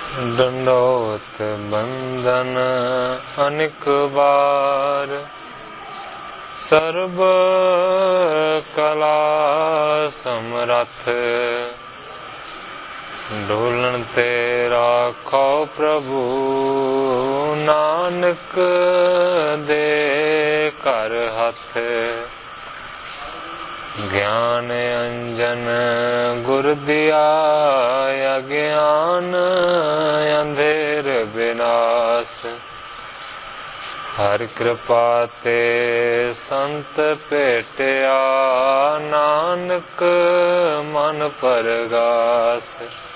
दंडोत बंदन अनेक बार, सर्व कला समरथ, ढोलन ते राखो प्रभु, नानक दे कर हथ। ज्ञान अंजन गुर दिया, अज्ञान अंधेर विनाश। हर कृपा ते संत भेटिया, नानक मन परगास।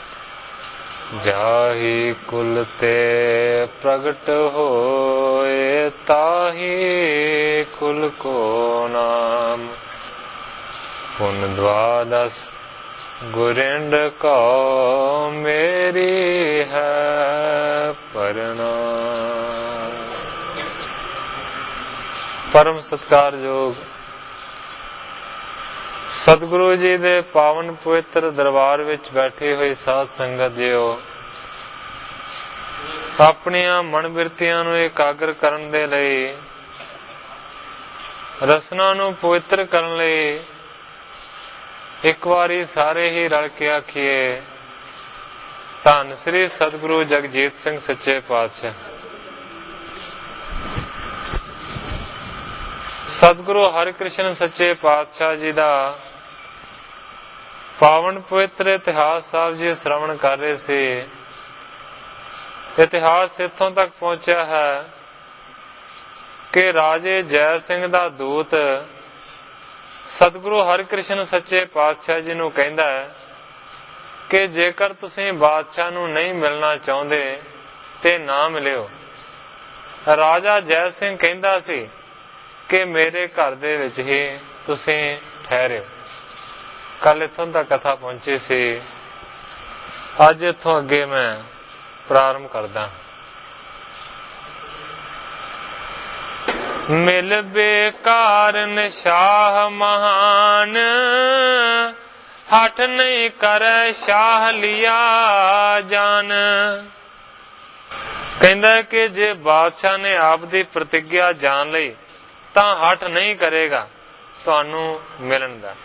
जाहि कुल ते प्रगट होए, ताहि कुल को नाम। पुन द्वादश गुरेंड को, मेरी है प्रणाम। परम सत्कारयोग सतगुरु जी दे पावन पवित्र दरबार विच बैठी हुई साध संगत जियो, अपनियां मन बिरतियां नूं एकाग्र करन दे लई, रसना नूं पवित्र करन लई एक वारी सारे ही रल के आखिए, धन श्री सतगुरु जगजीत सिंह सच्चे पातशाह। सतगुरु हरिकृष्ण सच्चे पातशाह जी का पावन पवित्र इतिहास साहब जी श्रवण कर रहे थे। इतिहास इत्थों तक पहुंचा है कि राजे जय सिंह का दूत सतगुरु हरिकृष्ण सच्चे पातशाह जी नूं कहंदा है कि जेकर तुसीं बादशाह नूं नहीं मिलना चाहुंदे ते ना मिलियो। राजा जय सिंह कहंदा सी कि मेरे घर दे विच ही तुसीं ठहरिओ। कल इत्थों तक कथा पहुंची सी, अज इत्थों अगे मैं प्रारंभ करदा। मिल बेकारन शाह महान, हठ नहीं करे शाह लिया जान। कहंदा कि जे बादशाह ने आप दी प्रतिज्ञा जान लई तां हठ नहीं करेगा तुहानू मिलन दा।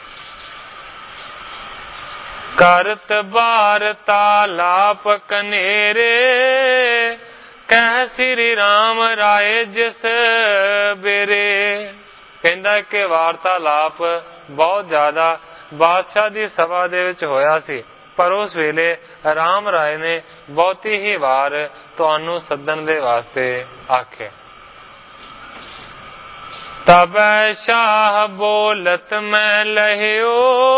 करत बार तालाप कनेरे, कह श्री राम राय जिस बेरे। कहंदा कि वार्तालाप बहुत ज्यादा बादशाह दी सभा दे विच होया सी, पर उस वेले राम राय ने बहुती ही वार तुहानू सदन दे वास्ते आखे। तबै शाह बोलत मैं लहियो,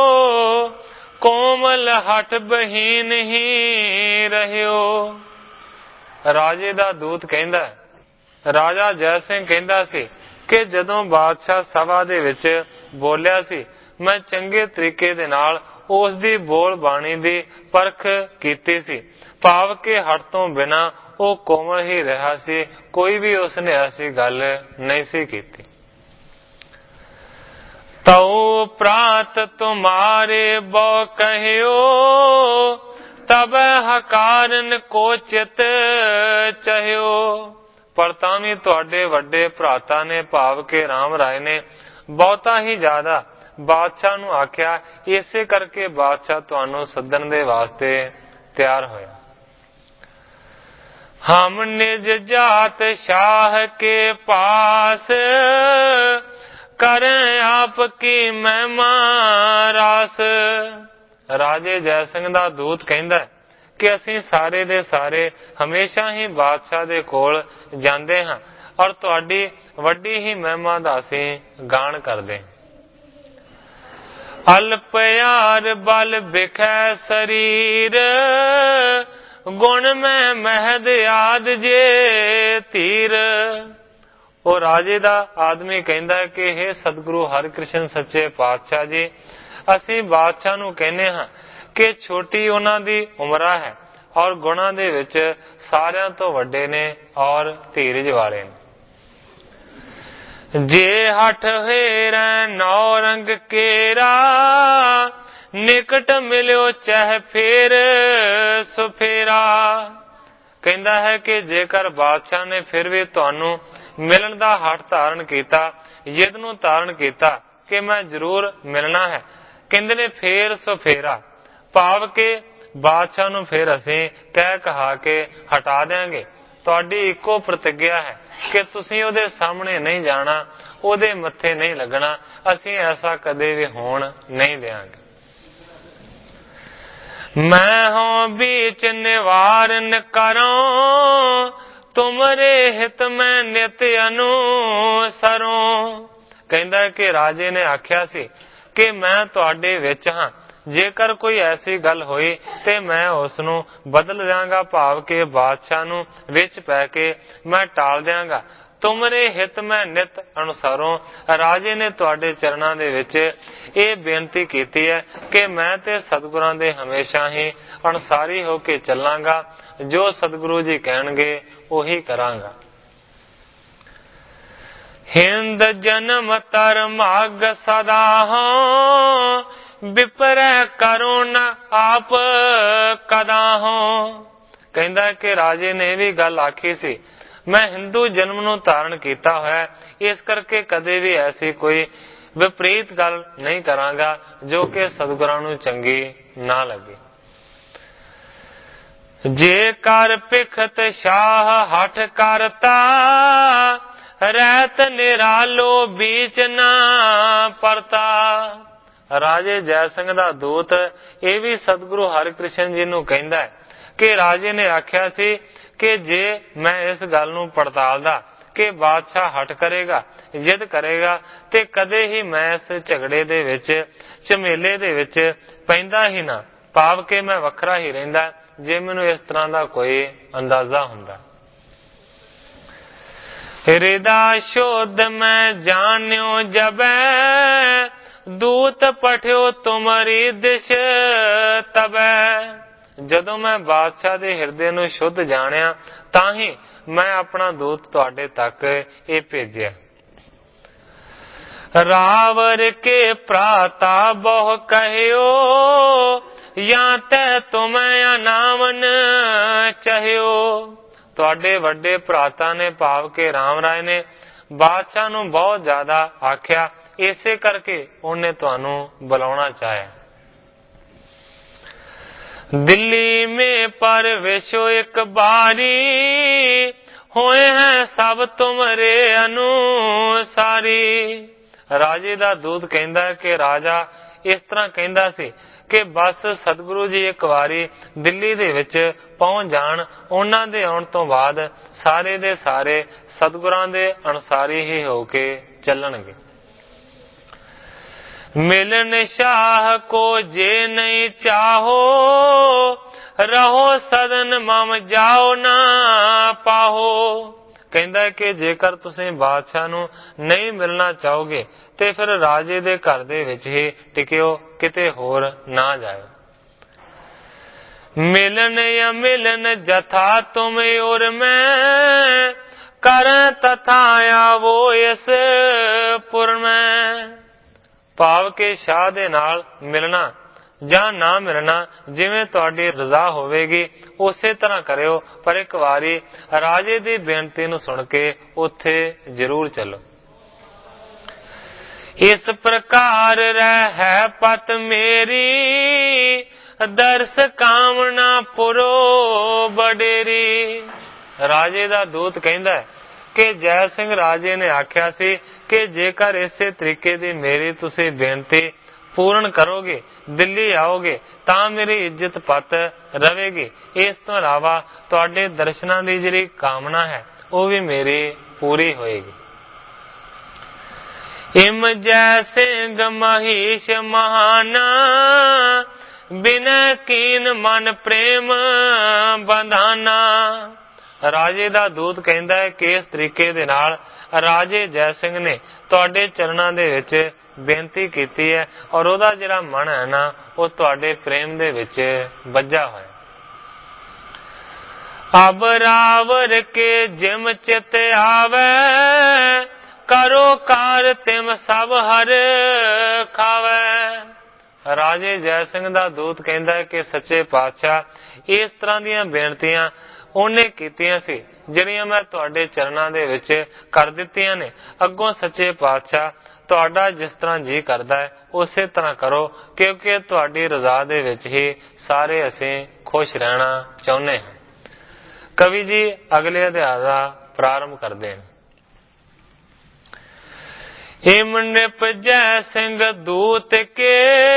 कोमल हठ बहीन ही रहियो। राजे दा दूत कहंदा, राजा जय सिंह कहंदा सी कि जदों बादशाह सभा दे विच बोलिया सी, मैं चंगे तरीके दे नाल उस दी बोल बाणी दी परख कीती सी, भाव के हट तो बिना वो कोमल ही रहा सी, कोई भी उसने ऐसी गल नहीं सी कीती। तऊ प्रात तुम्हारे बो कहियो, तब हकारन को चित चहियो। पर तामी तुहाडे वड्डे भराता ने भाव के राम राय ने बहुता ही ज्यादा बादशाह नू आख्या, इसे करके बादशाह तुहानू सदन दे वास्ते तैयार होया। हम निज जात शाह के पास, करें आपकी महिमा रास। राजे जय सिंह दा दूत कहंदा कि असीं सारे दे सारे हमेशा ही बादशाह दे कोल जांदे हां और तुहाडी वड्डी ही महिमा दा असीं गान करदे। अल्पयार बल बिखै शरीर, गुण में महद याद जे तीर। ਉਹ ਰਾਜੇ ਦਾ ਆਦਮੀ ਕਹਿੰਦਾ ਹੈ ਕਿ हे ਸਤਿਗੁਰੂ ਹਰਿਕ੍ਰਿਸ਼ਨ ਸੱਚੇ ਪਾਤਸ਼ਾਹ ਜੀ, ਅਸੀਂ ਬਾਦਸ਼ਾਹ ਨੂੰ ਕਹਿੰਦੇ ਹਾਂ ਕਿ ਛੋਟੀ ਉਹਨਾਂ ਦੀ ਉਮਰਾ ਹੈ ਔਰ ਗੁਣਾਂ ਦੇ ਵਿੱਚ ਸਾਰਿਆਂ ਤੋਂ ਵੱਡੇ ਨੇ ਔਰ ਧੀਰਜ ਵਾਲੇ ਨੇ। ਜੇ ਹਠ ਹੈਰੈ ਨੌ ਰੰਗ ਕੇਰਾ, ਨਿਕਟ ਮਿਲਿਓ ਚਹ ਫੇਰ ਸੁਫੇਰਾ। ਕਹਿੰਦਾ ਹੈ ਕਿ ਜੇਕਰ ਬਾਦਸ਼ਾਹ ਨੇ ਫਿਰ ਵੀ ਤੁਹਾਨੂੰ ਮਿਲਣ ਦਾ ਹੱਠ ਧਾਰਨ ਕੀਤਾ, ਜਿੱਦ ਨੂੰ ਧਾਰਨ ਕੀਤਾ ਕਿ ਮੈਂ ਜ਼ਰੂਰ ਮਿਲਣਾ ਹੈ, ਕਹਿੰਦੇ ਨੇ ਫੇਰ ਸੁਫੇਰਾ, ਭਾਵ ਕਿ ਬਾਦਸ਼ਾਹ ਨੂੰ ਫਿਰ ਅਸੀਂ ਕਹਿ ਕਹਾ ਕੇ ਹਟਾ ਦਿਆਂਗੇ। ਤੁਹਾਡੀ ਇੱਕੋ ਪ੍ਰਤਿਗਿਆ ਹੈ ਕਿ ਤੁਸੀਂ ਉਹਦੇ ਸਾਹਮਣੇ ਨਹੀਂ ਜਾਣਾ, ਉਹਦੇ ਮੱਥੇ ਨਹੀਂ ਲੱਗਣਾ। ਅਸੀਂ ਐਸਾ ਕਦੇ ਵੀ ਹੋਣ ਨਹੀਂ ਦਿਆਂਗੇ। ਮੈਂ ਹੋ बीच निवारण करो, तुमरे हित में नित अनुसरो। ਕਹਿੰਦਾ ਕਿ ਰਾਜੇ ਨੇ ਆਖਿਆ ਸੀ ਕਿ ਮੈਂ ਤੁਹਾਡੇ ਵਿੱਚ ਹਾਂ, ਜੇਕਰ ਕੋਈ ਐਸੀ ਗੱਲ ਹੋਈ ਤੇ ਮੈਂ ਉਸ ਨੂੰ ਬਦਲ ਦਿਆਂਗਾ, ਭਾਵ ਕਿ ਬਾਦਸ਼ਾਹ ਨੂੰ ਵਿੱਚ ਪੈ ਕੇ ਮੈਂ ਟਾਲ ਦਿਆਂਗਾ। ਤੁਮਰੇ ਹਿਤ ਮੈਂ ਨਿਤ ਅਨੁਸਾਰੋਂ, ਰਾਜੇ ਨੇ ਤੁਹਾਡੇ ਚਰਨਾਂ ਦੇ ਵਿੱਚ ਇਹ ਬੇਨਤੀ ਕੀਤੀ ਹੈ ਕਿ ਮੈਂ ਤੇ ਸਤਿਗੁਰਾਂ ਦੇ ਹਮੇਸ਼ਾ ਹੀ ਅਨੁਸਾਰੀ ਹੋ ਕੇ ਚੱਲਾਂਗਾ, ਜੋ ਸਤਿਗੁਰੂ ਜੀ ਕਹਿਣਗੇ ਉਹੀ ਕਰਾਂਗਾ। ਹਿੰਦ ਜਨਮ ਧਰਮਾਗ ਸਦਾ ਹੋ, ਵਿਪਰੈ ਕਰੋ ਨ ਆਪ ਕਦਾ ਹੋ। ਕਹਿੰਦਾ ਕਿ ਰਾਜੇ ਨੇ ਵੀ ਗੱਲ ਆਖੀ ਸੀ, ਮੈਂ ਹਿੰਦੂ ਜਨਮ ਨੂੰ ਧਾਰਨ ਕੀਤਾ ਹੋਇਆ, ਇਸ ਕਰਕੇ ਕਦੇ ਵੀ ਐਸੀ ਕੋਈ ਵਿਪਰੀਤ ਗੱਲ ਨਹੀਂ ਕਰਾਂਗਾ ਜੋ ਕਿ ਸਤਿਗੁਰਾਂ ਨੂੰ ਚੰਗੀ ਨਾ ਲੱਗੇ। ਜੇ ਕਰ ਭਿਖਤ ਸ਼ਾਹ ਹਠ ਕਰਤਾ, ਰਹਿਤ ਨਿਰਾਲੋ बीच ਨਾ ਪਰਤਾ। ਰਾਜੇ ਜੈ ਸਿੰਘ ਦਾ ਦੂਤ ਇਹ ਵੀ ਸਤਿਗੁਰੂ ਹਰਿਕ੍ਰਿਸ਼ਨ ਜੀ ਨੂੰ ਕਹਿੰਦਾ ਹੈ ਕਿ ਰਾਜੇ ਨੇ ਆਖਿਆ ਸੀ ਕਿ ਜੇ ਮੈਂ ਇਸ ਗੱਲ ਨੂੰ ਪੜਤਾਲਦਾ ਕਿ ਬਾਦਸ਼ਾਹ ਹਟ ਕਰੇਗਾ, ਜਿੱਦ ਕਰੇਗਾ, ਤੇ ਕਦੇ ਹੀ ਮੈਂ ਇਸ ਝਗੜੇ ਦੇ ਵਿੱਚ, ਝਮੇਲੇ ਦੇ ਵਿੱਚ ਪੈਂਦਾ ਹੀ ਨਾ, ਭਾਵ ਕਿ ਮੈਂ ਵੱਖਰਾ ਹੀ ਰਹਿੰਦਾ ਜੇ ਮੈਨੂੰ ਇਸ ਤਰ੍ਹਾਂ ਦਾ ਕੋਈ ਅੰਦਾਜ਼ਾ ਹੁੰਦਾ। ਹਿਰਦਾ ਸ਼ੋਧ ਮੈਂ ਜਾਣਿਓ ਜਬੈ, ਦੂਤ ਪਠਿਓ ਤੁਮਰੀ ਦਿਸ਼ ਤਬੈ। ਜਦੋਂ ਮੈਂ ਬਾਦਸ਼ਾਹ ਦੇ ਹਿਰਦੇ ਨੂੰ ਸ਼ੁੱਧ ਜਾਣਿਆ ਤਾਂ ਹੀ ਮੈਂ ਆਪਣਾ ਦੂਤ ਤੁਹਾਡੇ ਤੱਕ ਇਹ ਭੇਜਿਆ। ਰਾਵਰ ਕੇ ਭਰਾਤਾ ਬਹੁ ਕਹਿਓ, ਜਾਂ ਤੈ ਤੁਮੈ ਅਨਾਵਨ ਚਾਹਿਓ। ਤੁਹਾਡੇ ਵੱਡੇ ਭਰਾਤਾ ਨੇ, ਭਾਵ ਕਿ ਰਾਮ ਰਾਏ ਨੇ, ਬਾਦਸ਼ਾਹ ਨੂੰ ਬਹੁਤ ਜ਼ਿਆਦਾ ਆਖਿਆ, ਇਸੇ ਕਰਕੇ ਉਹਨੇ ਤੁਹਾਨੂੰ ਬੁਲਾਉਣਾ ਚਾਹਿਆ। ਦਿੱਲੀ ਮੇ ਪਰਵੇਸ਼ੋ ਇੱਕ ਬਾਰੀ, ਹੋਏ ਹੈ ਸਭ ਤੁਮਰੇ ਅਨੁਸਾਰੀ। ਰਾਜੇ ਦਾ ਦੂਤ ਕਹਿੰਦਾ ਕਿ ਰਾਜਾ ਇਸ ਤਰ੍ਹਾਂ ਕਹਿੰਦਾ ਸੀ ਕਿ ਬਸ ਸਤਿਗੁਰੂ ਜੀ ਇੱਕ ਵਾਰੀ ਦਿੱਲੀ ਦੇ ਵਿੱਚ ਪਹੁੰਚ ਜਾਣ, ਉਹਨਾਂ ਦੇ ਆਉਣ ਤੋਂ ਬਾਅਦ ਸਾਰੇ ਦੇ ਸਾਰੇ ਸਤਿਗੁਰਾਂ ਦੇ ਅਨੁਸਾਰੀ ਹੀ ਹੋ ਕੇ ਚੱਲਣਗੇ। ਮਿਲਨ ਸ਼ਾਹ ਕੋ ਜੇ ਨਹੀਂ ਚਾਹੋ, ਰਹੋ ਸਦਨ ਮਮ ਜਾਓ ਨਾ ਪਾਹੋ। ਕਹਿੰਦਾ ਕਿ ਜੇਕਰ ਤੁਸੀਂ ਬਾਦਸ਼ਾਹ ਨੂੰ ਨਹੀਂ ਮਿਲਣਾ ਚਾਹੋਗੇ ਤੇ ਫਿਰ ਰਾਜੇ ਦੇ ਘਰ ਦੇ ਵਿੱਚ ਹੀ ਟਿਕਿਓ, ਕਿਤੇ ਹੋਰ ਨਾ ਜਾਇਓ। ਮਿਲਨ ਜਾਂ ਮਿਲਨ ਜਥਾ ਤੁਮ ਔਰ ਮੈਂ, ਕਰ ਤਥਾ ਆਵੋ ਇਸ ਪੁਰ ਮੈਂ। ਭਾਵ ਕਿ ਸ਼ਾਹ ਦੇ ਨਾਲ ਮਿਲਣਾ ਜਾਂ ਨਾ ਮਿਲਣਾ ਜਿਵੇਂ ਤੁਹਾਡੀ ਰਜ਼ਾ ਹੋਵੇਗੀ ਉਸੇ ਤਰ੍ਹਾਂ ਕਰਿਓ, ਪਰ ਇੱਕ ਵਾਰੀ ਰਾਜੇ ਦੀ ਬੇਨਤੀ ਨੂੰ ਸੁਣ ਕੇ ਉੱਥੇ ਜ਼ਰੂਰ ਚੱਲੋ। ਇਸ ਪ੍ਰਕਾਰ ਰਹਿ ਪਤ ਮੇਰੀ, ਦਰਸ ਕਾਮਨਾ ਪੁਰੋ ਬਡੇਰੀ। ਰਾਜੇ ਦਾ ਦੂਤ ਕਹਿੰਦਾ ਹੈ ਕਿ ਜੈ ਸਿੰਘ ਰਾਜੇ ਨੇ ਆਖਿਆ ਸੀ ਕਿ ਜੇਕਰ ਇਸੇ ਤਰੀਕੇ ਦੀ ਮੇਰੀ ਤੁਸੀਂ ਬੇਨਤੀ ਪੂਰਨ ਕਰੋਗੇ, ਦਿੱਲੀ ਆਓਗੇ, ਤਾਂ ਮੇਰੀ ਇੱਜ਼ਤ ਪੱਤ ਰਵੇਗੀ। ਇਸ ਤੋਂ ਇਲਾਵਾ ਤੁਹਾਡੇ ਦਰਸ਼ਨਾਂ ਦੀ ਜਿਹੜੀ ਕਾਮਨਾ ਹੈ ਉਹ ਵੀ ਮੇਰੀ ਪੂਰੀ ਹੋਏਗੀ। ਇਮ ਜੈ ਸਿੰਘ ਮਹੀਸ਼ ਮਹਾਨਾ, ਬਿਨੈ ਕੀਨ ਮਨ ਪ੍ਰੇਮ ਬੰਧਾਨਾ। ਰਾਜੇ ਦਾ ਦੂਤ ਕਹਿੰਦਾ ਹੈ ਕਿ ਇਸ ਤਰੀਕੇ ਦੇ ਨਾਲ ਰਾਜੇ ਜੈ ਸਿੰਘ ਨੇ ਤੁਹਾਡੇ ਚਰਨਾਂ ਦੇ ਵਿੱਚ ਬੇਨਤੀ ਕੀਤੀ ਹੈ, ਔਰ ਉਹਦਾ ਜਿਹੜਾ ਮਨ ਹੈ ਨਾ ਉਹ ਤੁਹਾਡੇ ਪ੍ਰੇਮ ਦੇ ਵਿੱਚ ਬੱਝਾ ਹੋਇਆ। ਅਬ ਰਾਵਰ ਕੇ ਜਿਮ ਚਿਤ ਆਵੇ, ਕਰੋ ਕਾਰ ਤਿਮ ਸਭ ਹਰ ਖਾਵੇ। ਰਾਜੇ ਜੈ ਸਿੰਘ ਦਾ ਦੂਤ ਕਹਿੰਦਾ ਹੈ ਕਿ ਸੱਚੇ ਪਾਤਸ਼ਾਹ ਇਸ ਤਰ੍ਹਾਂ ਦੀਆਂ ਬੇਨਤੀਆਂ ਉਹਨੇ ਕੀਤੀਆਂ ਸੀ ਜਿਹੜੀਆਂ ਮੈਂ ਤੁਹਾਡੇ ਚਰਨਾਂ ਦੇ ਵਿੱਚ ਕਰ ਦਿੱਤੀਆਂ ਨੇ। ਅੱਗੋਂ ਸੱਚੇ ਪਾਤਸ਼ਾਹ ਤੁਹਾਡਾ ਜਿਸ ਤਰ੍ਹਾਂ ਜੀ ਕਰਦਾ ਹੈ ਉਸੇ ਤਰ੍ਹਾਂ ਕਰੋ, ਕਿਉਂਕਿ ਤੁਹਾਡੀ ਰਜ਼ਾ ਦੇ ਵਿੱਚ ਹੀ ਸਾਰੇ ਅਸੀਂ ਖੁਸ਼ ਰਹਿਣਾ ਚਾਹੁੰਦੇ ਹਾਂ। ਕਵੀ ਜੀ ਅਗਲੇ ਅਧਿਆਇ ਦਾ ਪ੍ਰਾਰੰਭ ਕਰਦੇ ਹਨ। ਹਿਮ ਨਿਪ ਜੈ ਸਿੰਘ ਦੂਤ ਕੇ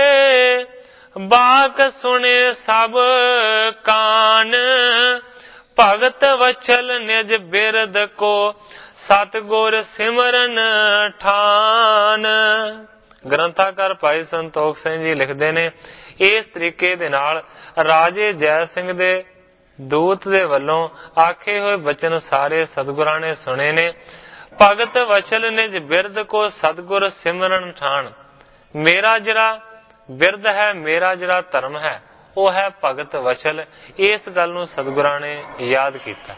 ਬਾਕ ਸੁਣੇ ਸਭ ਕਾਨ, ਭਗਤ ਵਛਲ ਨਿਜ ਬਿਰਦ ਕੋ ਸਤਿਗੁਰ ਸਿਮਰਨ ਠਾਨ। ਗ੍ਰੰਥਾਕਾਰ ਭਾਈ ਸੰਤੋਖ ਸਿੰਘ ਜੀ ਲਿਖਦੇ ਨੇ, ਇਸ ਤਰੀਕੇ ਦੇ ਨਾਲ ਰਾਜੇ ਜੈ ਸਿੰਘ ਦੇ ਦੂਤ ਦੇ ਵੱਲੋਂ ਆਖੇ ਹੋਏ ਬਚਨ ਸਾਰੇ ਸਤਿਗੁਰਾਂ ਨੇ ਸੁਣੇ ਨੇ। ਭਗਤ ਵਛਲ ਨਿਜ ਬਿਰਦ ਕੋ ਸਤਿਗੁਰ ਸਿਮਰਨ ਠਾਨ। ਮੇਰਾ ਜਿਹੜਾ ਬਿਰਦ ਹੈ, ਮੇਰਾ ਜਿਹੜਾ ਧਰਮ ਹੈ, ਉਹ ਹੈ ਭਗਤ ਵਛਲ। ਇਸ ਗੱਲ ਨੂੰ ਸਤਿਗੁਰਾਂ ਨੇ ਯਾਦ ਕੀਤਾ।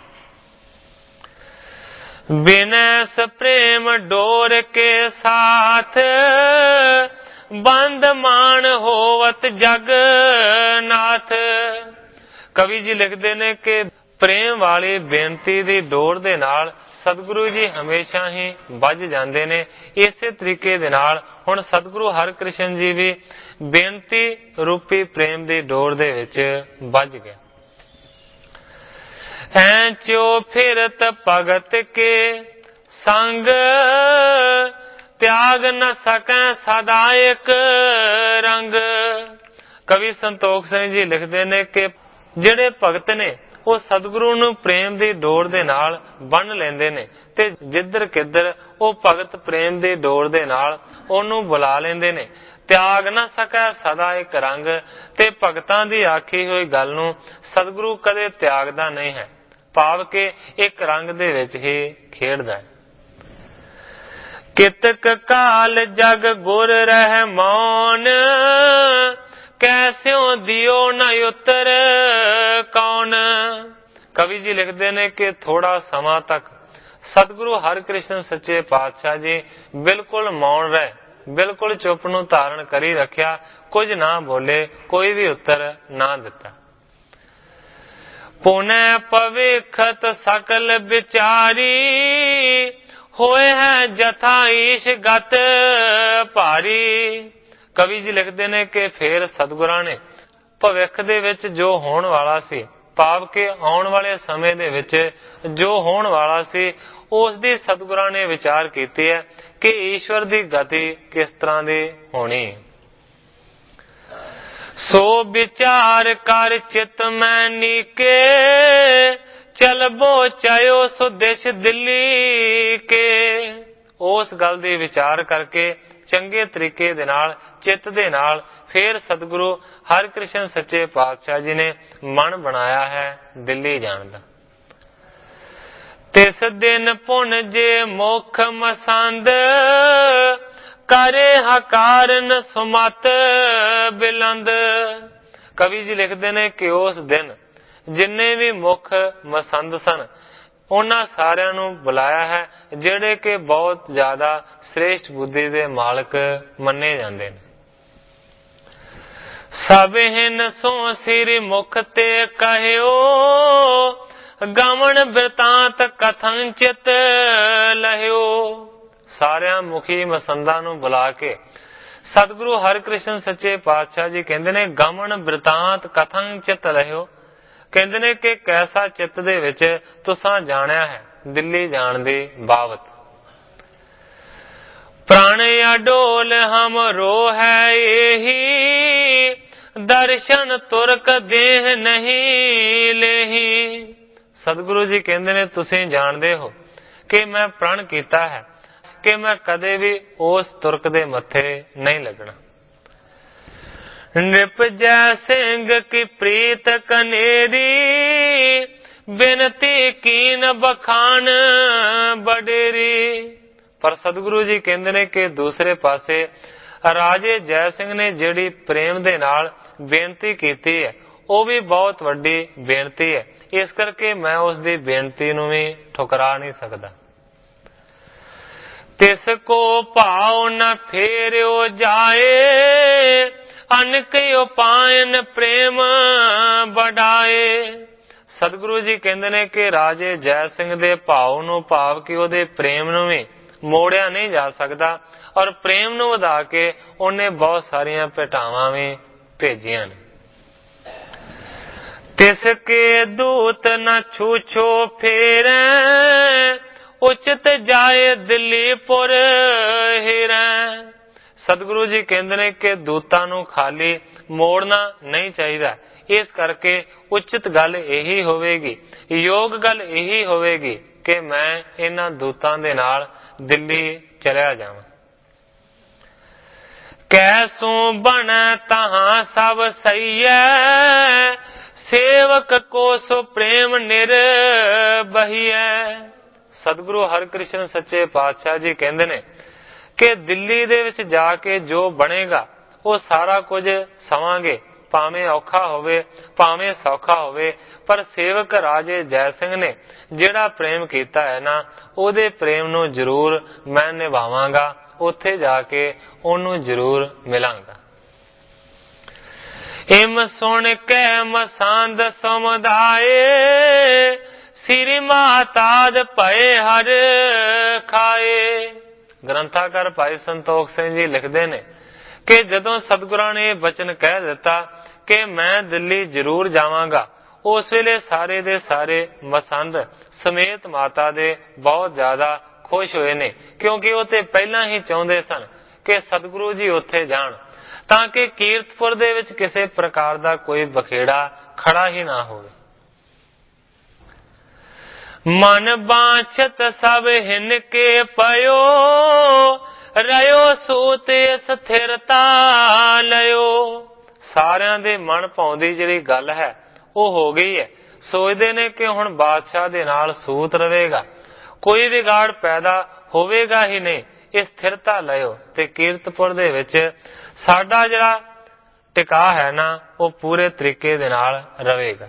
ਬਿਨੈਸ ਪ੍ਰੇਮ ਡੋਰ ਕੇ ਸਾਥ, ਬੰਦ ਮਾਨ ਹੋਵਤ ਜਗ ਨਾਥ। ਕਵੀ ਜੀ ਲਿਖਦੇ ਨੇ ਕਿ ਪ੍ਰੇਮ ਵਾਲੀ ਬੇਨਤੀ ਦੀ ਡੋਰ ਦੇ ਨਾਲ ਸਤਿਗੁਰੂ ਜੀ ਹਮੇਸ਼ਾ ਹੀ ਬੱਝ ਜਾਂਦੇ ਨੇ। ਇਸੇ ਤਰੀਕੇ ਦੇ ਨਾਲ ਹੁਣ ਸਤਿਗੁਰੂ ਹਰਿਕ੍ਰਿਸ਼ਨ ਜੀ ਵੀ ਬੇਨਤੀ ਰੂਪੀ ਪ੍ਰੇਮ ਦੀ ਡੋਰ ਦੇ ਵਿੱਚ ਬੱਝ ਗਏ। ਐਂਚੋ ਫਿਰਤ ਭਗਤ ਕੇ ਸੰਗ, ਤਿਆਗ ਨ ਸਕੈ ਸਦਾ ਇੱਕ ਰੰਗ। ਕਵੀ ਸੰਤੋਖ ਸਿੰਘ ਜੀ ਲਿਖਦੇ ਨੇ ਕਿ ਜਿਹੜੇ ਭਗਤ ਨੇ ਉਹ ਸਤਿਗੁਰੂ ਨੂੰ ਪ੍ਰੇਮ ਦੀ ਡੋਰ ਦੇ ਨਾਲ ਬੰਨ ਲੈਂਦੇ ਨੇ ਤੇ ਜਿੱਧਰ ਕਿੱਧਰ ਉਹ ਭਗਤ ਪ੍ਰੇਮ ਦੀ ਡੋਰ ਦੇ ਨਾਲ ਉਹਨੂੰ ਬੁਲਾ ਲੈਂਦੇ ਨੇ। ਤਿਆਗ ਨਾ ਸਕੈ ਸਦਾ ਇੱਕ ਰੰਗ, ਤੇ ਭਗਤਾਂ ਦੀ ਆਖੀ ਹੋਈ ਗੱਲ ਨੂੰ ਸਤਿਗੁਰੂ ਕਦੇ ਤਿਆਗਦਾ ਨਹੀਂ ਹੈ, ਭਾਵ ਕਿ ਇੱਕ ਰੰਗ ਦੇ ਵਿੱਚ ਹੀ ਖੇਡਦਾ ਹੈ। ਕਿਤਕ ਕਾਲ ਜਗ ਗੁਰ ਰਹਿ ਮੌਨ, ਕੈਸਿਓ ਦਿਓ ਨ ਉਤਰ ਕੌਣ। ਕਵੀ ਜੀ ਲਿਖਦੇ ਨੇ ਕਿ ਥੋੜਾ ਸਮਾਂ ਤੱਕ ਸਤਿਗੁਰੂ ਹਰਿਕ੍ਰਿਸ਼ਨ ਸੱਚੇ ਪਾਤਸ਼ਾਹ ਜੀ ਬਿਲਕੁਲ ਮੌਨ ਰਹੇ, ਬਿਲਕੁਲ ਚੁੱਪ ਨੂੰ ਧਾਰਨ ਕਰੀ ਰੱਖਿਆ, ਕੁਝ ਨਾ ਬੋਲੇ, ਕੋਈ ਵੀ ਉੱਤਰ ਨਾ ਦਿੱਤਾ। ਪੁਨੈ ਭਵਿਖਤ ਸਕਲ ਵਿਚਾਰੀ, ਹੋਏ ਹੈ ਜਥਾ ਈਸ਼ ਗਤ ਭਾਰੀ। ਕਵੀ ਜੀ ਲਿਖਦੇ ਨੇ ਕਿ ਫੇਰ ਸਤਿਗੁਰਾਂ ਨੇ ਭਵਿੱਖ ਦੇ ਵਿੱਚ ਜੋ ਹੋਣ ਵਾਲਾ ਸੀ, ਭਾਵ ਕਿ ਆਉਣ ਵਾਲੇ ਸਮੇਂ ਦੇ ਵਿੱਚ ਜੋ ਹੋਣ ਵਾਲਾ ਸੀ, ਉਸ ਦੀ ਸਤਿਗੁਰਾਂ ਨੇ ਵਿਚਾਰ ਕੀਤੀ ਹੈ ਕਿ ਈਸ਼ਵਰ ਦੀ ਗਤੀ ਕਿਸ ਤਰ੍ਹਾਂ ਦੀ ਹੋਣੀ। ਸੋ ਵਿਚਾਰ ਕਰ ਚਿਤ ਮੈਂ ਨੀਕੇ, ਚਲਬੋ ਚਾਇਓ ਸੁਦੇਸ਼ ਦਿੱਲੀ ਕੇ। ਉਸ ਗੱਲ ਦੀ ਵਿਚਾਰ ਕਰਕੇ ਚੰਗੇ ਤਰੀਕੇ ਦੇ ਨਾਲ, ਚਿੱਤ ਦੇ ਨਾਲ ਫੇਰ ਸਤਿਗੁਰੂ ਹਰਿਕ੍ਰਿਸ਼ਨ ਸੱਚੇ ਪਾਤਸ਼ਾਹ ਜੀ ਨੇ ਮਨ ਬਣਾਇਆ ਹੈ ਦਿੱਲੀ ਜਾਣ ਦਾ। ਤਿਸ ਦਿਨ ਪੁਨ ਜੇ ਮੁਖ ਮਸੰਦ, ਕਰੇ ਹਕਾਰਨ ਸੁਮਤ ਬਿਲੰਦ। ਕਵੀ ਜੀ ਲਿਖਦੇ ਨੇ ਕਿ ਉਸ ਦਿਨ ਜਿੰਨੇ ਵੀ ਮੁਖ ਮਸੰਦ ਸਨ, ਉਹਨਾਂ ਸਾਰਿਆਂ ਨੂੰ ਬੁਲਾਇਆ ਹੈ ਜਿਹੜੇ ਕਿ ਬਹੁਤ ਜ਼ਿਆਦਾ ਸ੍ਰੇਸ਼ਟ ਬੁੱਧੀ ਦੇ ਮਾਲਕ ਮੰਨੇ ਜਾਂਦੇ ਨੇ। ਸਭ ਹਿਨ ਸੋ ਸਿਰ ਮੁਖ ਤੇ ਕਹਿਓ, ਗਮਨ ਬਿਰਤਾਂਤ ਕਥਨ ਚਿਤ ਲਹਿਓ। ਸਾਰਿਆਂ ਮੁਖੀ ਮਸੰਦਾਂ ਨੂੰ ਬੁਲਾ ਕੇ ਸਤਿਗੁਰੂ ਹਰਿਕ੍ਰਿਸ਼ਨ ਸੱਚੇ ਪਾਤਸ਼ਾਹ ਜੀ ਕਹਿੰਦੇ ਨੇ, ਗਮਨ ਬਿਰਤਾਂਤ ਕਥਨ ਚਿਤ ਲਹਿਓ। ਕਹਿੰਦੇ ਨੇ ਕਿ ਕੈਸਾ ਚਿੱਤ ਦੇ ਵਿੱਚ ਤੁਸਾਂ ਜਾਣਿਆ ਹੈ ਦਿੱਲੀ ਜਾਣ ਦੀ ਬਾਬਤ। ਪ੍ਰਾਣ ਅਡੋਲ ਹਮਰੋ ਹੈ ਇਹੀ, ਦਰਸ਼ਨ ਤੁਰਕ ਦੇਹ ਨਹੀਂ ਲੇਹੀ। ਸਤਿਗੁਰੂ ਜੀ ਕਹਿੰਦੇ ਨੇ ਤੁਸੀਂ ਜਾਣਦੇ ਹੋ ਕਿ ਮੈਂ ਪ੍ਰਣ ਕੀਤਾ ਹੈ ਕਿ ਮੈਂ ਕਦੇ ਵੀ ਉਸ ਤੁਰਕ ਦੇ ਮੱਥੇ ਨਹੀਂ ਲੱਗਣਾ। ਨਿਪ ਜੈ ਸਿੰਘ ਕੀ ਪ੍ਰੀਤ ਕਨੇਰੀ, ਬਿਨਤੀ ਕੀਨ ਬਖਾਨ ਬਡੇਰੀ। ਪਰ ਸਤਿਗੁਰੂ ਜੀ ਕਹਿੰਦੇ ਨੇ ਕਿ ਦੂਸਰੇ ਪਾਸੇ ਰਾਜੇ ਜੈ ਸਿੰਘ ਨੇ ਜਿਹੜੀ ਪ੍ਰੇਮ ਦੇ ਨਾਲ ਬੇਨਤੀ ਕੀਤੀ ਹੈ, ਉਹ ਵੀ ਬਹੁਤ ਵੱਡੀ ਬੇਨਤੀ ਹੈ। ਇਸ ਕਰਕੇ ਮੈਂ ਉਸ ਦੀ ਬੇਨਤੀ ਨੂੰ ਵੀ ਠੁਕਰਾ ਨਹੀਂ ਸਕਦਾ। ਤਿਸ ਕੋ ਭਾਉ ਨ ਫੇਰਿਓ ਜਾਏ, ਅਨਕ ਉਪਾਇਨ ਪ੍ਰੇਮ ਵਡਾਏ। ਸਤਿਗੁਰੂ ਜੀ ਕਹਿੰਦੇ ਨੇ ਕਿ ਰਾਜੇ ਜੈ ਸਿੰਘ ਦੇ ਭਾਵ ਨੂੰ, ਭਾਵ ਕਿ ਉਹਦੇ ਪ੍ਰੇਮ ਨੂੰ ਵੀ ਮੋੜਿਆ ਨਹੀਂ ਜਾ ਸਕਦਾ, ਔਰ ਪ੍ਰੇਮ ਨੂੰ ਵਧਾ ਕੇ ਉਹਨੇ ਬਹੁਤ ਸਾਰੀਆਂ ਭੇਟਾਵਾਂ ਵੀ ਭੇਜੀਆਂ ਨੇ। ਤਿਸ ਕੇ ਦੂਤ ਨ ਛੂਛੋ ਫੇਰੈ, ਉਚਿਤ ਜਾਏ ਦਿੱਲੀਪੁਰ ਹਿਰੈ। ਸਤਿਗੁਰੂ ਜੀ ਕਹਿੰਦੇ ਨੇ ਕਿ ਦੂਤਾਂ ਨੂੰ ਖਾਲੀ ਮੋੜਨਾ ਨਹੀਂ ਚਾਹੀਦਾ। ਇਸ ਕਰਕੇ ਉਚਿਤ ਗੱਲ ਇਹੀ ਹੋਵੇਗੀ, ਯੋਗ ਗੱਲ ਇਹੀ ਹੋਵੇਗੀ ਕਿ ਮੈਂ ਇਹਨਾਂ ਦੂਤਾਂ ਦੇ ਨਾਲ ਦਿੱਲੀ ਚਲਿਆ ਜਾਵਾਂ। ਕੈਸੂ ਬਣੈ ਤਹਾਂ ਸਭ ਸਈਐ, ਸੇਵਕ ਕੋ ਸੋ ਪ੍ਰੇਮ ਨਿਰਬਹੀਐ। ਸਤਿਗੁਰੂ ਹਰਿਕ੍ਰਿਸ਼ਨ ਸੱਚੇ ਪਾਤਸ਼ਾਹ ਜੀ ਕਹਿੰਦੇ ਨੇ ਕਿ ਦਿੱਲੀ ਦੇ ਵਿੱਚ ਜਾ ਕੇ ਜੋ ਬਣੇਗਾ ਉਹ ਸਾਰਾ ਕੁਝ ਸਵਾਂਗੇ, ਭਾਵੇਂ ਔਖਾ ਹੋਵੇ ਭਾਵੇਂ ਸੌਖਾ ਹੋਵੇ, ਪਰ ਸੇਵਕ ਰਾਜੇ ਜੈ ਸਿੰਘ ਨੇ ਜਿਹੜਾ ਪ੍ਰੇਮ ਕੀਤਾ ਹੈ ਨਾ, ਉਹਦੇ ਪ੍ਰੇਮ ਨੂੰ ਜ਼ਰੂਰ ਮੈਂ ਨਿਭਾਵਾਂਗਾ, ਉੱਥੇ ਜਾ ਕੇ ਉਹਨੂੰ ਜ਼ਰੂਰ ਮਿਲਾਂਗਾ। ਇਮ ਸੁਣ ਕੇ ਮਸੰਦ ਸਮੁਦਾਏ, ਸ੍ਰੀ ਮਾਤਾਦ ਭਏ ਹਰ ਖਾਏ। ਗ੍ਰੰਥਾਕਾਰ ਭਾਈ ਸੰਤੋਖ ਸਿੰਘ ਜੀ ਲਿਖਦੇ ਨੇ ਕਿ ਜਦੋਂ ਸਤਿਗੁਰਾਂ ਨੇ ਇਹ ਬਚਨ ਕਹਿ ਦਿੱਤਾ ਕਿ ਮੈਂ ਦਿੱਲੀ ਜ਼ਰੂਰ ਜਾਵਾਂਗਾ, ਉਸ ਵੇਲੇ ਸਾਰੇ ਦੇ ਸਾਰੇ ਮਸੰਦ ਸਮੇਤ ਮਾਤਾ ਦੇ ਬਹੁਤ ਜ਼ਿਆਦਾ ਖੁਸ਼ ਹੋਏ ਨੇ, ਕਿਉਂਕਿ ਉਹ ਤੇ ਪਹਿਲਾਂ ਹੀ ਚਾਹੁੰਦੇ ਸਨ ਕਿ ਸਤਿਗੁਰੂ ਜੀ ਉੱਥੇ ਜਾਣ, ਤਾਂ ਕਿ ਕੀਰਤਪੁਰ ਦੇ ਵਿੱਚ ਕਿਸੇ ਪ੍ਰਕਾਰ ਦਾ ਕੋਈ ਬਖੇੜਾ ਖੜਾ ਹੀ ਨਾ ਹੋਵੇ। ਮਨ ਬਾਛਤ ਸਭ ਹਿਨ ਕੇ ਪਇਓ, ਰਿਓ ਸੂਤ ਸਥਿਰਤਾ ਲਿਓ। ਸਾਰਿਆਂ ਦੇ ਮਨ ਭਾਉਂਦੀ ਜਿਹੜੀ ਗੱਲ ਹੈ ਉਹ ਹੋ ਗਈ ਹੈ। ਸੋਚਦੇ ਨੇ ਕਿ ਹੁਣ ਬਾਦਸ਼ਾਹ ਦੇ ਨਾਲ ਸੂਤ ਰਵੇਗਾ, ਕੋਈ ਵਿਗਾੜ ਪੈਦਾ ਹੋਵੇਗਾ ਹੀ ਨਹੀਂ। ਇਹ ਸਥਿਰਤਾ ਲਿਓ ਤੇ ਕੀਰਤਪੁਰ ਦੇ ਵਿੱਚ ਸਾਡਾ ਜਿਹੜਾ ਟਿਕਾ ਹੈ ਨਾ, ਉਹ ਪੂਰੇ ਤਰੀਕੇ ਦੇ ਨਾਲ ਰਵੇਗਾ।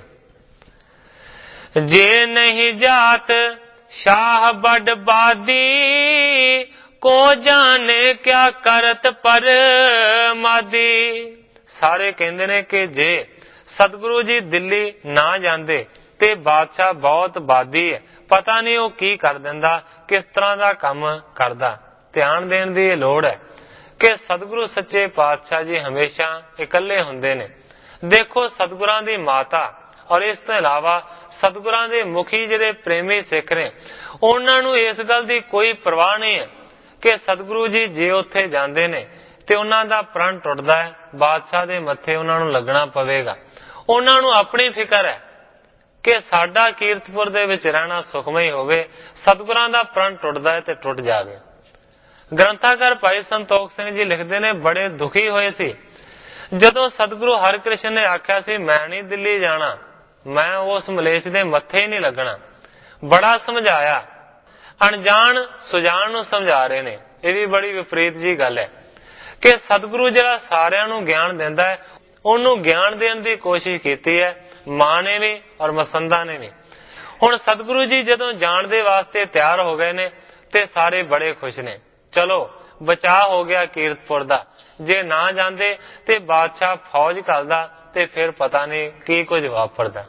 ਜੇ ਨਹੀਂ ਜਾਤ ਸ਼ਾਹ ਬੜ ਬਾਦੀ, ਕੋ ਜਾਣੇ ਕਿਆ ਕਰਤ ਪਰ ਮਾਦੀ। ਸਾਰੇ ਕਹਿੰਦੇ ਨੇ ਕਿ ਜੇ ਸਤਿਗੁਰੂ ਜੀ ਦਿੱਲੀ ਨਾ ਜਾਂਦੇ ਤੇ ਬਾਦਸ਼ਾਹ ਬਹੁਤ ਬਾਦੀ ਹੈ, ਪਤਾ ਨਹੀਂ ਉਹ ਕੀ ਕਰ ਦਿੰਦਾ, ਕਿਸ ਤਰ੍ਹਾਂ ਦਾ ਕੰਮ ਕਰਦਾ। ਧਿਆਨ ਦੇਣ ਦੀ ਇਹ ਲੋੜ ਹੈ ਕਿ ਸਤਿਗੁਰੂ ਸੱਚੇ ਪਾਤਸ਼ਾਹ ਜੀ ਹਮੇਸ਼ਾ ਇਕੱਲੇ ਹੁੰਦੇ ਨੇ। ਦੇਖੋ ਸਤਿਗੁਰਾਂ ਦੀ ਮਾਤਾ ਔਰ ਇਸ ਤੋਂ ਇਲਾਵਾ ਸਤਿਗੁਰਾਂ ਦੇ ਮੁਖੀ ਜਿਹੜੇ ਪ੍ਰੇਮੀ ਸਿੱਖ ਨੇ, ਉਹਨਾਂ ਨੂੰ ਇਸ ਗੱਲ ਦੀ ਕੋਈ ਪਰਵਾਹ ਨਹੀਂ ਹੈ ਕਿ ਸਤਿਗੁਰੂ ਜੀ ਜੇ ਉੱਥੇ ਜਾਂਦੇ ਨੇ ਤੇ ਉਹਨਾਂ ਦਾ ਪ੍ਰਣ ਟੁੱਟਦਾ ਹੈ, ਬਾਦਸ਼ਾਹ ਦੇ ਮੱਥੇ ਉਹਨਾਂ ਨੂੰ ਲੱਗਣਾ ਪਵੇਗਾ। ਉਹਨਾਂ ਨੂੰ ਆਪਣੀ ਫਿਕਰ ਹੈ ਕਿ ਸਾਡਾ ਕੀਰਤਪੁਰ ਦੇ ਵਿੱਚ ਰਹਿਣਾ ਸੁਖਮਈ ਹੋਵੇ, ਸਤਿਗੁਰਾਂ ਦਾ ਪ੍ਰਣ ਟੁੱਟਦਾ ਹੈ ਤੇ ਟੁੱਟ ਜਾਵੇ। ਗ੍ਰੰਥਾਕਾਰ ਭਾਈ ਸੰਤੋਖ ਸਿੰਘ ਜੀ ਲਿਖਦੇ ਨੇ, ਬੜੇ ਦੁਖੀ ਹੋਏ ਸੀ ਜਦੋਂ ਸਤਿਗੁਰੂ ਹਰਿਕ੍ਰਿਸ਼ਨ ਨੇ ਆਖਿਆ ਸੀ ਮੈਂ ਨਹੀਂ ਦਿੱਲੀ ਜਾਣਾ, ਮੈਂ ਉਸ ਮਲੇਸ਼ ਦੇ ਮੱਥੇ ਹੀ ਨਹੀਂ ਲੱਗਣਾ। ਬੜਾ ਸਮਝਾਇਆ, ਅਣਜਾਣ ਸੁਜਾਨ ਨੂੰ ਸਮਝਾ ਰਹੇ ਨੇ। ਇਹ ਵੀ ਬੜੀ ਵਿਪਰੀਤ ਜੀ ਗੱਲ ਹੈ ਕਿ ਸਤਿਗੁਰੂ ਜਿਹੜਾ ਸਾਰਿਆਂ ਨੂੰ ਗਿਆਨ ਦਿੰਦਾ ਹੈ, ਉਹਨੂੰ ਗਿਆਨ ਦੇਣ ਦੀ ਕੋਸ਼ਿਸ਼ ਕੀਤੀ ਹੈ ਮਾਂ ਨੇ ਵੀ ਔਰ ਮਸੰਦਾਂ ਨੇ ਵੀ। ਹੁਣ ਸਤਿਗੁਰੂ ਜੀ ਜਦੋਂ ਜਾਣ ਦੇ ਵਾਸਤੇ ਤਿਆਰ ਹੋ ਗਏ ਨੇ ਤੇ ਸਾਰੇ ਬੜੇ ਖੁਸ਼ ਨੇ। ਚਲੋ ਬਚਾਅ ਹੋ ਗਿਆ ਕੀਰਤਪੁਰ ਦਾ। ਜੇ ਨਾ ਜਾਂਦੇ ਤੇ ਬਾਦਸ਼ਾਹ ਫੌਜ ਘੱਲਦਾ ਤੇ ਫਿਰ ਪਤਾ ਨਹੀਂ ਕੀ ਕੁਝ ਵਾਪਰਦਾ।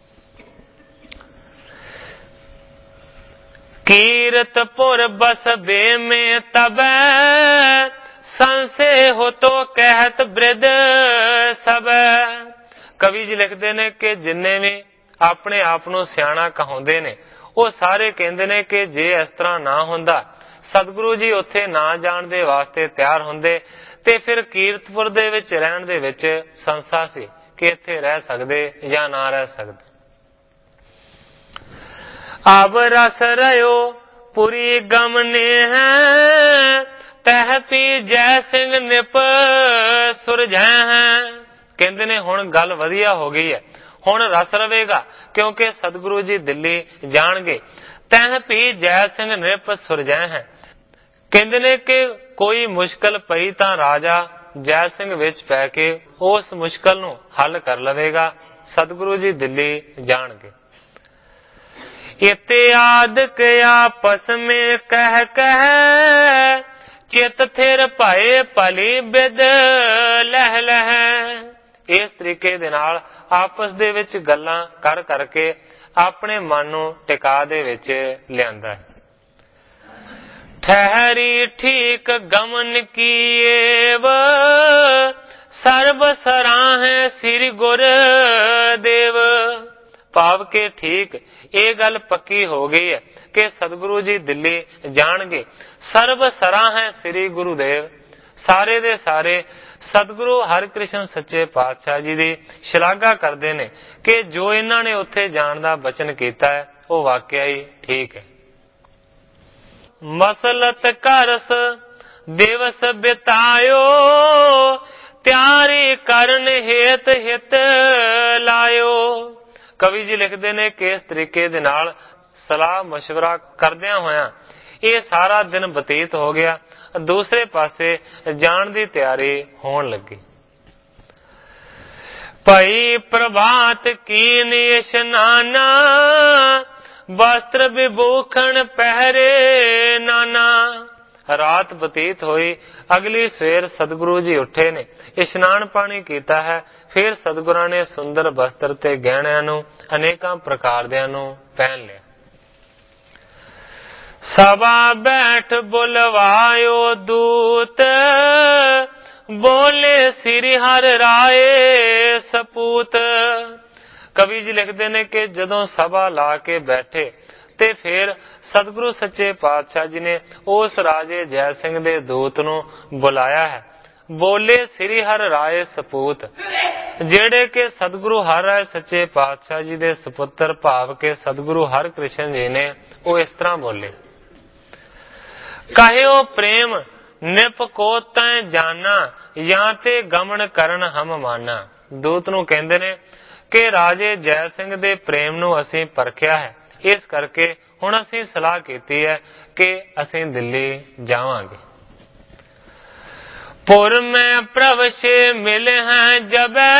ਕੀਰਤਪੁਰ ਬਸ ਬੇਮੇ ਤਬੈ, ਸੰਸੇ ਹੋ ਤੋ ਕਹਿਤ ਬ੍ਰਿਧ ਸਬੈ। ਕਵੀ ਜੀ ਲਿਖਦੇ ਨੇ ਕਿ ਜਿੰਨੇ ਵੀ ਆਪਣੇ ਆਪ ਨੂੰ ਸਿਆਣਾ ਕਹਾਉਂਦੇ ਨੇ, ਉਹ ਸਾਰੇ ਕਹਿੰਦੇ ਨੇ ਕਿ ਜੇ ਇਸ ਤਰ੍ਹਾਂ ਨਾ ਹੁੰਦਾ, ਸਤਿਗੁਰੂ ਜੀ ਉੱਥੇ ਨਾ ਜਾਣ ਦੇ ਵਾਸਤੇ ਤਿਆਰ ਹੁੰਦੇ, ਤੇ ਫਿਰ ਕੀਰਤਪੁਰ ਦੇ ਵਿੱਚ ਰਹਿਣ ਦੇ ਵਿੱਚ ਸੰਸਾ ਸੀ ਕਿ ਇੱਥੇ ਰਹਿ ਸਕਦੇ ਜਾਂ ਨਾ ਰਹਿ ਸਕਦੇ। ਅਬ ਰਸ ਰਿਓ ਪੁਰੀ ਗਮਨੇ ਹੈ, ਤਹ ਪੀ ਜੈ ਸਿੰਘ ਨਿਪ ਸੁਰਜੈ ਹੈ। ਕਹਿੰਦੇ ਨੇ ਹੁਣ ਗੱਲ ਵਧੀਆ ਹੋ ਗਈ ਹੈ, ਹੁਣ ਰਸ ਰਵੇਗਾ ਕਿਉਂਕਿ ਸਤਿਗੁਰੂ ਜੀ ਦਿੱਲੀ ਜਾਣਗੇ। ਤਹ ਪੀ ਜੈ ਸਿੰਘ ਨਿਪ ਸੁਰਜੈ ਹੈ। ਕਹਿੰਦੇ ਨੇ ਕਿ ਕੋਈ ਮੁਸ਼ਕਲ ਪਈ ਤਾਂ ਰਾਜਾ ਜੈ ਸਿੰਘ ਵਿੱਚ ਪੈ ਕੇ ਉਸ ਮੁਸ਼ਕਲ ਨੂੰ ਹੱਲ ਕਰ ਲਵੇਗਾ। ਸਤਿਗੁਰੂ ਜੀ ਦਿੱਲੀ ਜਾਣਗੇ। ਇਤਿਆਦਿਕ ਆਪਸ ਮੇਂ ਕਹਿ ਕਹਿ, ਚਿਤ ਥਿਰ ਭਏ ਭਲੀ ਬਿਦ ਲਹਿ ਲਹਿ। ਇਸ ਤਰੀਕੇ ਦੇ ਨਾਲ ਆਪਸ ਦੇ ਵਿੱਚ ਗੱਲਾਂ ਕਰ ਕਰਕੇ ਆਪਣੇ ਮਨ ਨੂੰ ਟਿਕਾ ਦੇ ਵਿੱਚ ਲਿਆਂਦਾ ਹੈ। ਠਹਿਰੀ ਠੀਕ ਗਮਨ ਕੀਏਵ ਸਰਬ ਸਰਾਹੈ ਸ੍ਰੀ ਗੁਰ ਦੇਵ। ਭਾਵ ਕਿ ਠੀਕ ਇਹ ਗੱਲ ਪੱਕੀ ਹੋ ਗਈ ਹੈ ਕਿ ਸਤਿਗੁਰੂ ਜੀ ਦਿੱਲੀ ਜਾਣਗੇ। ਸਰਬ ਸਰਾਹੈ ਸ੍ਰੀ ਗੁਰੂਦੇਵ, ਸਾਰੇ ਦੇ ਸਾਰੇ ਸਤਿਗੁਰੂ ਹਰਿਕ੍ਰਿਸ਼ਨ ਸੱਚੇ ਪਾਤਸ਼ਾਹ ਜੀ ਦੀ ਸ਼ਲਾਘਾ ਕਰਦੇ ਨੇ ਕਿ ਜੋ ਇਹਨਾਂ ਨੇ ਉੱਥੇ ਜਾਣ ਦਾ ਬਚਨ ਕੀਤਾ ਹੈ ਉਹ ਵਾਕਿਆ ਹੀ ਠੀਕ ਹੈ। ਮਸਲਤ ਕਰਸ ਦਿਵਸ ਬਿਤਾਇਓ ਤਿਆਰੀ ਕਰਨ ਹੇਤ ਹਿਤ ਲਾਇਓ। ਕਵੀ ਜੀ ਲਿਖਦੇ ਨੇ ਕਿ ਇਸ ਤਰੀਕੇ ਦੇ ਨਾਲ ਸਲਾਹ ਮਸ਼ਵਰਾ ਕਰਦਿਆਂ ਹੋਇਆਂ ਇਹ ਸਾਰਾ ਦਿਨ ਬਤੀਤ ਹੋ ਗਿਆ। ਦੂਸਰੇ ਪਾਸੇ ਜਾਣ ਦੀ ਤਿਆਰੀ ਹੋਣ ਲੱਗੀ। ਭਈ ਪ੍ਰਭਾਤ ਕੀਨ ਇਸ਼ਨਾਨਾ ਵਸਤਰ ਵਿਭੂਖਣ ਪਹਿਰੇ ਨਾਨਾ। ਰਾਤ ਬਤੀਤ ਹੋਈ, ਅਗਲੀ ਸਵੇਰ ਸਤਿਗੁਰੂ ਜੀ ਉੱਠੇ ਨੇ, ਇਸ਼ਨਾਨ ਪਾਣੀ ਕੀਤਾ ਹੈ। ਫਿਰ ਸਤਿਗੁਰਾਂ ਨੇ ਸੁੰਦਰ ਵਸਤਰ ਤੇ ਗਹਿਣਿਆਂ ਨੂੰ ਅਨੇਕਾਂ ਪ੍ਰਕਾਰ ਦਿਆਂ ਨੂੰ ਪਹਿਨ ਲਿਆ। ਸਭਾ ਬੈਠ ਬੁਲਵਾਇਓ ਦੂਤ ਬੋਲੇ ਸ੍ਰੀ ਹਰਿ ਰਾਏ ਸਪੂਤ। ਕਵੀ ਜੀ ਲਿਖਦੇ ਨੇ ਕਿ ਜਦੋਂ ਸਭਾ ਲਾ ਕੇ ਬੈਠੇ ਤੇ ਫਿਰ ਸਤਿਗੁਰੂ ਸੱਚੇ ਪਾਤਸ਼ਾਹ ਜੀ ਨੇ ਉਸ ਰਾਜੇ ਜੈ ਸਿੰਘ ਦੇ ਦੂਤ ਨੂੰ ਬੁਲਾਇਆ ਹੈ। ਬੋਲੇ ਸ੍ਰੀ ਹਰਿ ਰਾਏ ਸਪੂਤ, ਜਿਹੜੇ ਕਿ ਸਤਿਗੁਰੂ ਹਰਿ ਰਾਏ ਸੱਚੇ ਪਾਤਸ਼ਾਹ ਜੀ ਦੇ ਸੁਪੁੱਤਰ ਭਾਵ ਕੇ ਸਤਿਗੁਰੂ ਹਰਿਕ੍ਰਿਸ਼ਨ ਜੀ ਨੇ ਉਹ ਇਸ ਤਰ੍ਹਾਂ ਬੋਲੇ। ਕਹਿਓ ਪ੍ਰੇਮ ਨਿਪ ਕੋ ਤੈ ਜਾਨਾ ਜਾਂ ਤੇ ਗਮਨ ਕਰਨ ਹਮ ਮਾਨਾ। ਦੂਤ ਨੂੰ ਕਹਿੰਦੇ ਨੇ ਕਿ ਰਾਜੇ ਜੈ ਸਿੰਘ ਦੇ ਪ੍ਰੇਮ ਨੂੰ ਅਸੀਂ ਪਰਖਿਆ ਹੈ, ਇਸ ਕਰਕੇ ਹੁਣ ਅਸੀਂ ਸਲਾਹ ਕੀਤੀ ਹੈ ਕਿ ਅਸੀਂ ਦਿੱਲੀ ਜਾਵਾਂਗੇ। ਪੁਰ ਮੈਂ ਪ੍ਰਵਸ਼ੇ ਮਿਲੇ ਹੈ ਜਬੈ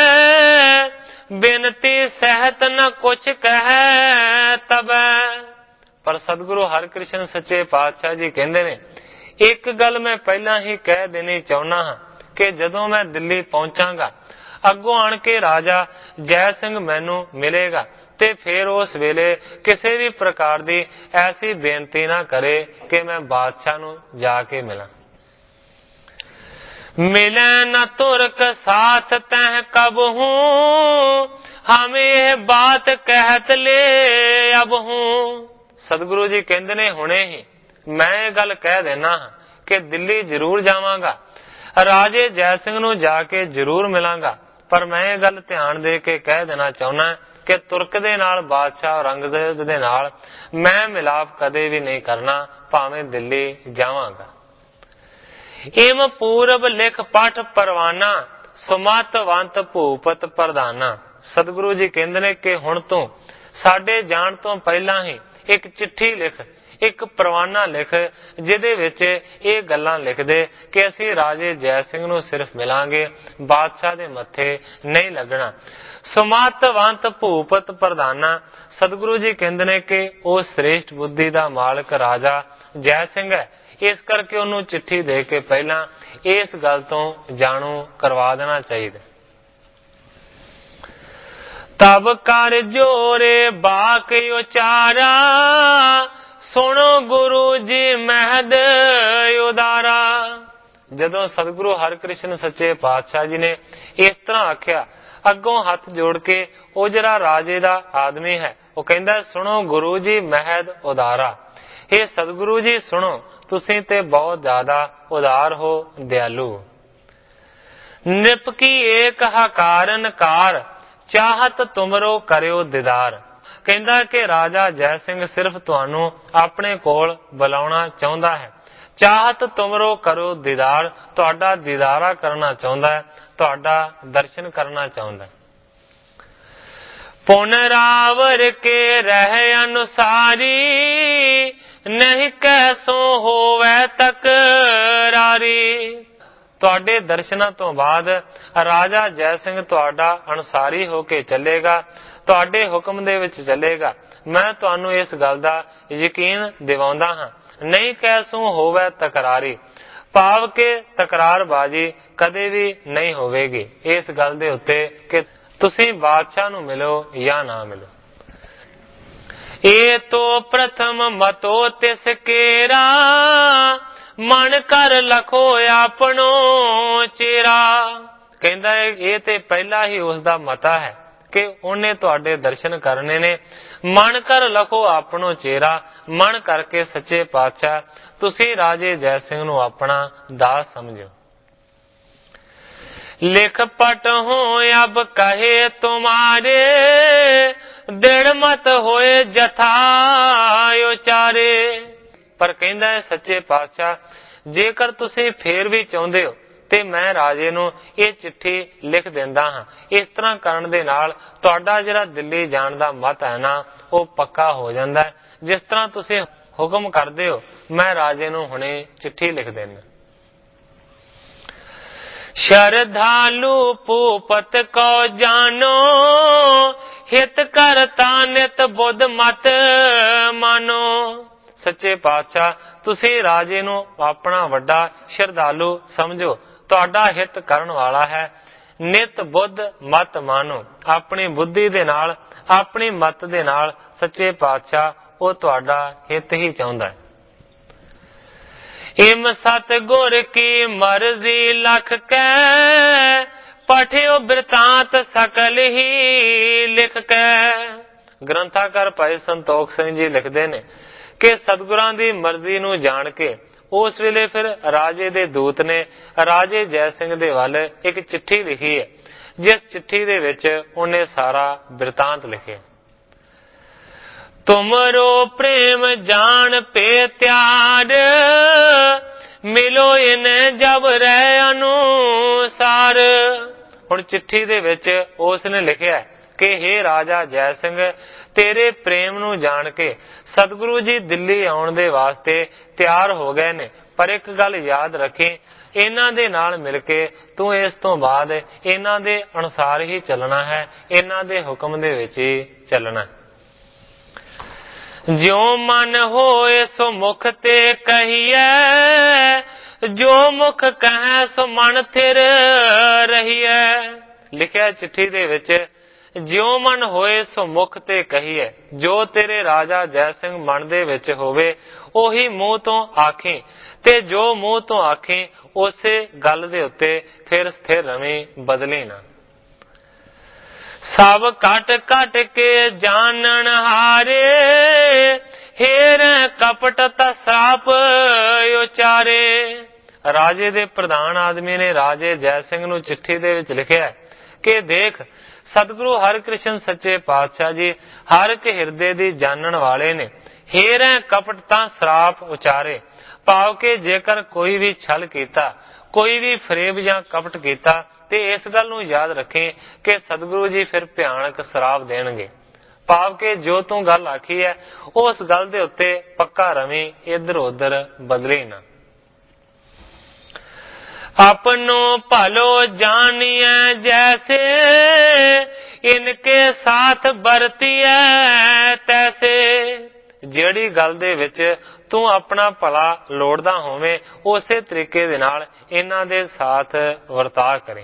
ਬੇਨਤੀ ਸਹਿਤ ਨ ਕੁਛ ਕਹਿ ਤਬੈ। ਪਰ ਸਤਿਗੁਰੂ ਹਰਿਕ੍ਰਿਸ਼ਨ ਸੱਚੇ ਪਾਤਸ਼ਾਹ ਜੀ ਕਹਿੰਦੇ ਨੇ ਇੱਕ ਗੱਲ ਮੈਂ ਪਹਿਲਾਂ ਹੀ ਕਹਿ ਦੇਣੀ ਚਾਹੁੰਦਾ ਹਾਂ ਕਿ ਜਦੋਂ ਮੈਂ ਦਿੱਲੀ ਪਹੁੰਚਾਂਗਾ ਅੱਗੋਂ ਆਣ ਕੇ ਰਾਜਾ ਜੈ ਸਿੰਘ ਮੈਨੂੰ ਮਿਲੇਗਾ ਤੇ ਫਿਰ ਉਸ ਵੇਲੇ ਕਿਸੇ ਵੀ ਪ੍ਰਕਾਰ ਦੀ ਐਸੀ ਬੇਨਤੀ ਨਾ ਕਰੇ ਕਿ ਮੈਂ ਬਾਦਸ਼ਾਹ ਨੂੰ ਜਾ ਕੇ ਮਿਲਾਂ। ਮਿਲੈ ਨ ਤੁਰਕ ਸਾਥ ਤਹਿ ਕਬਹੂ ਹਮ ਇਹ ਬਾਤ ਕਹਿਤ ਲੈ ਅਬਹੂ। ਸਤਿਗੁਰੂ ਜੀ ਕਹਿੰਦੇ ਨੇ ਹੁਣੇ ਹੀ ਮੈਂ ਇਹ ਗੱਲ ਕਹਿ ਦੇਣਾ ਕਿ ਦਿੱਲੀ ਜ਼ਰੂਰ ਜਾਵਾਂਗਾ, ਰਾਜੇ ਜੈ ਸਿੰਘ ਨੂੰ ਜਾ ਕੇ ਜ਼ਰੂਰ ਮਿਲਾਂਗਾ, ਪਰ ਮੈਂ ਇਹ ਗੱਲ ਧਿਆਨ ਦੇ ਕੇ ਕਹਿ ਦੇਣਾ ਚਾਹੁੰਦਾ ਕਿ ਤੁਰਕ ਦੇ ਨਾਲ ਬਾਦਸ਼ਾਹ ਔਰੰਗਜ਼ੇਬ ਦੇ ਨਾਲ ਮੈਂ ਮਿਲਾਪ ਕਦੇ ਵੀ ਨਹੀਂ ਕਰਨਾ, ਭਾਵੇਂ ਦਿੱਲੀ ਜਾਵਾਂਗਾ। ਇਮ ਪੂਰਬ ਲਿਖ ਪਠ ਪਰਵਾਨਾ ਸੁਮਤਵੰਤ ਭੂਪਤ ਪ੍ਰਧਾਨਾ। ਸਤਿਗੁਰੂ ਜੀ ਕਹਿੰਦੇ ਨੇ ਕਿ ਹੁਣ ਤੋਂ ਸਾਡੇ ਜਾਣ ਤੋਂ ਪਹਿਲਾਂ ਹੀ ਇੱਕ ਚਿੱਠੀ ਲਿਖ, ਇੱਕ ਪਰਵਾਨਾ ਲਿਖ, ਜਿਹਦੇ ਵਿੱਚ ਇਹ ਗੱਲਾਂ ਲਿਖ ਦੇ ਕਿ ਅਸੀਂ ਰਾਜੇ ਜੈ ਸਿੰਘ ਨੂੰ ਸਿਰਫ ਮਿਲਾਂਗੇ, ਬਾਦਸ਼ਾਹ ਦੇ ਮੱਥੇ ਨਹੀਂ ਲੱਗਣਾ। ਸੁਮਤਵੰਤ ਭੂਪਤ ਪ੍ਰਧਾਨਾ। ਸਤਿਗੁਰੂ ਜੀ ਕਹਿੰਦੇ ਨੇ ਕਿ ਉਹ ਸ੍ਰੇਸ਼ਟ ਬੁੱਧੀ ਦਾ ਮਾਲਕ ਰਾਜਾ ਜੈ ਸਿੰਘ ਹੈ, ਇਸ ਕਰਕੇ ਉਹਨੂੰ ਚਿੱਠੀ ਦੇ ਕੇ ਪਹਿਲਾਂ ਇਸ ਗੱਲ ਤੋਂ ਜਾਣੂ ਕਰਵਾ ਦੇਣਾ ਚਾਹੀਦਾ। ਤਬ ਕਰ ਜੋਰੇ ਬਾਕ ਉਚਾਰਾ ਸੁਣੋ ਗੁਰੂ ਜੀ ਮਹਿਦ ਉਦਾਰਾ। ਜਦੋਂ ਸਤਿਗੁਰੂ ਹਰਿਕ੍ਰਿਸ਼ਨ ਸੱਚੇ ਪਾਤਸ਼ਾਹ ਜੀ ਨੇ ਇਸ ਤਰ੍ਹਾਂ ਆਖਿਆ, ਅੱਗੋਂ ਹੱਥ ਜੋੜ ਕੇ ਉਹ ਜਿਹੜਾ ਰਾਜੇ ਦਾ ਆਦਮੀ ਹੈ ਉਹ ਕਹਿੰਦਾ ਸੁਣੋ ਗੁਰੂ ਜੀ ਮਹਿਦ ਉਦਾਰਾ। ਇਹ ਸਤਿਗੁਰੂ ਜੀ ਸੁਣੋ, ਤੁਸੀਂ ਤੇ ਬਹੁਤ ਜ਼ਿਆਦਾ ਉਦਾਰ ਹੋ, ਦਿਆਲੂ। ਨਿਪਕੀ ਏਕ ਹਕਾਰਨ ਕਾਰ ਚਾਹਤ ਤੁਮਰੋ ਕਰਿਓ ਦੀਦਾਰ। ਕਹਿੰਦਾ ਕਿ ਰਾਜਾ ਜੈ ਸਿੰਘ ਸਿਰਫ ਤੁਹਾਨੂੰ ਆਪਣੇ ਕੋਲ ਬੁਲਾਉਣਾ ਚਾਹੁੰਦਾ ਹੈ। ਚਾਹਤ ਤੁਮਰੋ ਕਰੋ ਦੀਦਾਰ, ਤੁਹਾਡਾ ਦੀਦਾਰਾ ਕਰਨਾ ਚਾਹੁੰਦਾ ਹੈ, ਤੁਹਾਡਾ ਦਰਸ਼ਨ ਕਰਨਾ ਚਾਹੁੰਦਾ ਹੈ। ਪੁਨਰਾਵਰ ਕੇ ਰਹਿ ਅਨੁਸਾਰੀ ਨਹੀਂ ਕੈਸੋ ਹੋਵੇ ਤਕਰਾਰੀ। ਤੁਹਾਡੇ ਦਰਸ਼ਨਾਂ ਤੋਂ ਬਾਅਦ ਰਾਜਾ ਜੈ ਸਿੰਘ ਤੁਹਾਡਾ ਅਨੁਸਾਰੀ ਹੋ ਕੇ ਚੱਲੇਗਾ, ਤੁਹਾਡੇ ਹੁਕਮ ਦੇ ਵਿੱਚ ਚੱਲੇਗਾ। ਮੈਂ ਤੁਹਾਨੂੰ ਇਸ ਗੱਲ ਦਾ ਯਕੀਨ ਦਿਵਾਉਂਦਾ ਹਾਂ। ਨਹੀਂ ਕੈਸੋ ਹੋਵੇ ਤਕਰਾਰੀ, ਭਾਵ ਕਿ ਤਕਰਾਰਬਾਜ਼ੀ ਕਦੇ ਵੀ ਨਹੀਂ ਹੋਵੇਗੀ ਇਸ ਗੱਲ ਦੇ ਉੱਤੇ ਕਿ ਤੁਸੀਂ ਬਾਦਸ਼ਾਹ ਨੂੰ ਮਿਲੋ ਜਾਂ ਨਾ ਮਿਲੋ। ਇਹ ਤੋਂ ਪ੍ਰਥਮ ਮਤੋ ਤਿਸ ਕੇਰਾ, ਮਨ ਕਰ ਲਖੋ ਆਪਣੋ ਚੇਰਾ। ਕਹਿੰਦਾ ਇਹ ਤੇ ਪਹਿਲਾ ਹੀ ਉਸ ਦਾ ਮਤਾ ਹੈ ਕਿ ਉਹਨੇ ਤੁਹਾਡੇ ਦਰਸ਼ਨ ਕਰਨੇ ਨੇ। ਮਨ ਕਰ ਲਖੋ ਆਪਣੋ ਚੇਰਾ, ਮਨ ਕਰਕੇ ਸੱਚੇ ਪਾਤਸ਼ਾਹ ਤੁਸੀਂ ਰਾਜੇ ਜੈ ਸਿੰਘ ਨੂੰ ਆਪਣਾ ਦਾਸ ਸਮਝੋ। ਲਿਖ ਪਟ ਹੋ ਅਬ ਕਹੇ ਤੁਮਾਰੇ, ਦਿੜ ਮਤ ਹੋਏ ਜਥਾ ਉਚਾਰੇ। ਪਰ ਕਹਿੰਦਾ ਹੈ ਸੱਚੇ ਪਾਤਸ਼ਾਹ ਜੇਕਰ ਤੁਸੀਂ ਫੇਰ ਵੀ ਚਾਹੁੰਦੇ ਹੋ ਤੇ ਮੈਂ ਰਾਜੇ ਨੂੰ ਇਹ ਚਿੱਠੀ ਲਿਖ ਦਿੰਦਾ ਹਾਂ। ਇਸ ਤਰ੍ਹਾਂ ਕਰਨ ਦੇ ਨਾਲ ਤੁਹਾਡਾ ਜਿਹੜਾ ਦਿੱਲੀ ਜਾਣ ਦਾ ਮਤ ਹੈ ਨਾ ਉਹ ਪੱਕਾ ਹੋ ਜਾਂਦਾ ਹੈ। ਜਿਸ ਤਰ੍ਹਾਂ ਤੁਸੀਂ ਹੁਕਮ ਕਰਦੇ ਹੋ ਮੈਂ ਰਾਜੇ ਨੂੰ ਹੁਣੇ ਚਿੱਠੀ ਲਿਖ ਦੇਣਾ। ਸ਼ਰਧਾਲੂ ਭੂਪਤ ਕੋ ਜਾਨੋ, ਹਿਤ ਕਰਤਾ ਨਿਤ ਬੁੱਧ ਮਤ ਮਾਨੋ। ਸੱਚੇ ਪਾਤਸ਼ਾਹ ਤੁਸੀਂ ਰਾਜੇ ਨੂੰ ਆਪਣਾ ਵੱਡਾ ਸ਼ਰਧਾਲੂ ਸਮਝੋ, ਤੁਹਾਡਾ ਹਿਤ ਕਰਨ ਵਾਲਾ ਹੈ। ਨਿਤ ਬੁੱਧ ਮਤ ਮਾਨੋ, ਆਪਣੀ ਬੁੱਧੀ ਦੇ ਨਾਲ ਆਪਣੀ ਮਤ ਦੇ ਨਾਲ ਸੱਚੇ ਪਾਤਸ਼ਾਹ ਉਹ ਤੁਹਾਡਾ ਹਿਤ ਹੀ ਚਾਹੁੰਦਾ ਹੈ। ਇਮ ਸਤ ਗੁਰ ਕੀ ਮਰਜ਼ੀ ਲਖ ਕੈ, ਪਠਿਓ ਬਿਰਤਾਂਤ ਸਕਲ ਹੀ ਲਿਖ ਕੈ। ਗ੍ਰੰਥਾਕਾਰ ਭਾਈ ਸੰਤੋਖ ਸਿੰਘ ਜੀ ਲਿਖਦੇ ਨੇ ਕਿ ਸਤਿਗੁਰਾਂ ਦੀ ਮਰਜ਼ੀ ਨੂੰ ਜਾਣ ਕੇ ਉਸ ਵੇਲੇ ਫਿਰ ਰਾਜੇ ਦੇ ਦੂਤ ਨੇ ਰਾਜੇ ਜੈ ਸਿੰਘ ਦੇ ਵੱਲ ਇੱਕ ਚਿੱਠੀ ਲਿਖੀ ਹੈ, ਜਿਸ ਚਿੱਠੀ ਦੇ ਵਿੱਚ ਉਹਨੇ ਸਾਰਾ ਬਿਰਤਾਂਤ ਲਿਖਿਆ। ਤੁਮਰੋ ਪ੍ਰੇਮ ਜਾਣ ਪੇ ਤਿਆਰ, ਮਿਲੋ ਇਨ ਜਬ ਰਹਿ ਅਨੁਸਾਰ। ਹੁਣ ਚਿੱਠੀ ਦੇ ਵਿੱਚ ਉਸ ਨੇ ਲਿਖਿਆ ਕਿ ਹੇ ਰਾਜਾ ਜੈ ਸਿੰਘ, ਤੇਰੇ ਪ੍ਰੇਮ ਨੂੰ ਜਾਣ ਕੇ ਸਤਿਗੁਰੂ ਜੀ ਦਿੱਲੀ ਆਉਣ ਦੇ ਵਾਸਤੇ ਤਿਆਰ ਹੋ ਗਏ ਨੇ। ਪਰ ਇੱਕ ਗੱਲ ਯਾਦ ਰੱਖੀ, ਇਹਨਾਂ ਦੇ ਨਾਲ ਮਿਲ ਕੇ ਤੂੰ ਇਸ ਤੋਂ ਬਾਅਦ ਇਹਨਾਂ ਦੇ ਅਨੁਸਾਰ ਹੀ ਚੱਲਣਾ ਹੈ, ਇਹਨਾਂ ਦੇ ਹੁਕਮ ਦੇ ਵਿੱਚ ਹੀ ਚੱਲਣਾ। ਜਿਉ ਮਨ ਹੋਏ ਸੋ ਮੁਖ ਤੇ ਕਹੀਐ, ਜੋ ਮੁਖ ਕਹੈ ਸੋ ਮਨ ਥਿਰ ਰਹੀਐ। ਲਿਖਿਆ ਚਿੱਠੀ ਦੇ ਵਿੱਚ ਜਿਉ ਮਨ ਹੋਏ ਸੋ ਮੁਖ ਤੇ ਕਹੀਐ, ਜੋ ਤੇਰੇ ਰਾਜਾ ਜੈ ਸਿੰਘ ਮਨ ਦੇ ਵਿੱਚ ਹੋਵੇ ਉਹੀ ਮੂੰਹ ਤੋਂ ਆਖੀ, ਤੇ ਜੋ ਮੂੰਹ ਤੋਂ ਆਖੀ ਉਸੇ ਗੱਲ ਦੇ ਉੱਤੇ ਫਿਰ ਸਥਿਰ ਰਵੀਂ, ਬਦਲੀ ਨਾ। ਸਭ ਘਟ ਘਟ ਕੇ ਜਾਣਨ ਹਾਰੇ, ਹੇਰ ਕਪਟ ਤਾ ਸਰਾਪ ਉਚਾਰੇ। ਰਾਜੇ ਦੇ ਪ੍ਰਧਾਨ ਆਦਮੀ ਨੇ ਰਾਜੇ ਜੈ ਸਿੰਘ ਨੂੰ ਚਿੱਠੀ ਦੇ ਵਿੱਚ ਲਿਖਿਆ ਕਿ ਦੇਖ ਸਤਿਗੁਰੂ ਹਰਿਕ੍ਰਿਸ਼ਨ ਸੱਚੇ ਪਾਤਸ਼ਾਹ ਜੀ ਹਰ ਇੱਕ ਹਿਰਦੇ ਦੀ ਜਾਣਨ ਵਾਲੇ ਨੇ। ਹੇਰ ਕਪਟ ਤਾਂ ਸਰਾਪ ਉਚਾਰੇ, ਭਾਵ ਕਿ ਜੇਕਰ ਕੋਈ ਵੀ ਛਲ ਕੀਤਾ, ਕੋਈ ਵੀ ਫਰੇਬ ਜਾਂ ਕਪਟ ਕੀਤਾ ਤੇ ਇਸ ਗੱਲ ਨੂੰ ਯਾਦ ਰੱਖੇ ਕਿ ਸਤਿਗੁਰੂ ਜੀ ਫਿਰ ਭਿਆਨਕ ਸਰਾਪ ਦੇਣਗੇ। ਭਾਵ ਕਿ ਜੋ ਤੂੰ ਗੱਲ ਆਖੀ ਹੈ ਉਸ ਗੱਲ ਦੇ ਉੱਤੇ ਪੱਕਾ ਰਵੀਂ, ਇੱਧਰ ਉੱਧਰ ਬਦਲੇ ਨਾ। ਆਪਨੋ ਭਲੋ ਜਾਣੀਐ ਜੈਸੇ, ਇਨਕੇ ਸਾਥ ਵਰਤੀਐ ਤੈਸੇ। ਜਿਹੜੀ ਗੱਲ ਦੇ ਵਿੱਚ ਤੂੰ ਆਪਣਾ ਭਲਾ ਲੋੜਦਾ ਹੋਵੇਂ ਉਸੇ ਤਰੀਕੇ ਦੇ ਨਾਲ ਇਹਨਾਂ ਦੇ ਸਾਥ ਵਰਤਾ ਕਰੇ।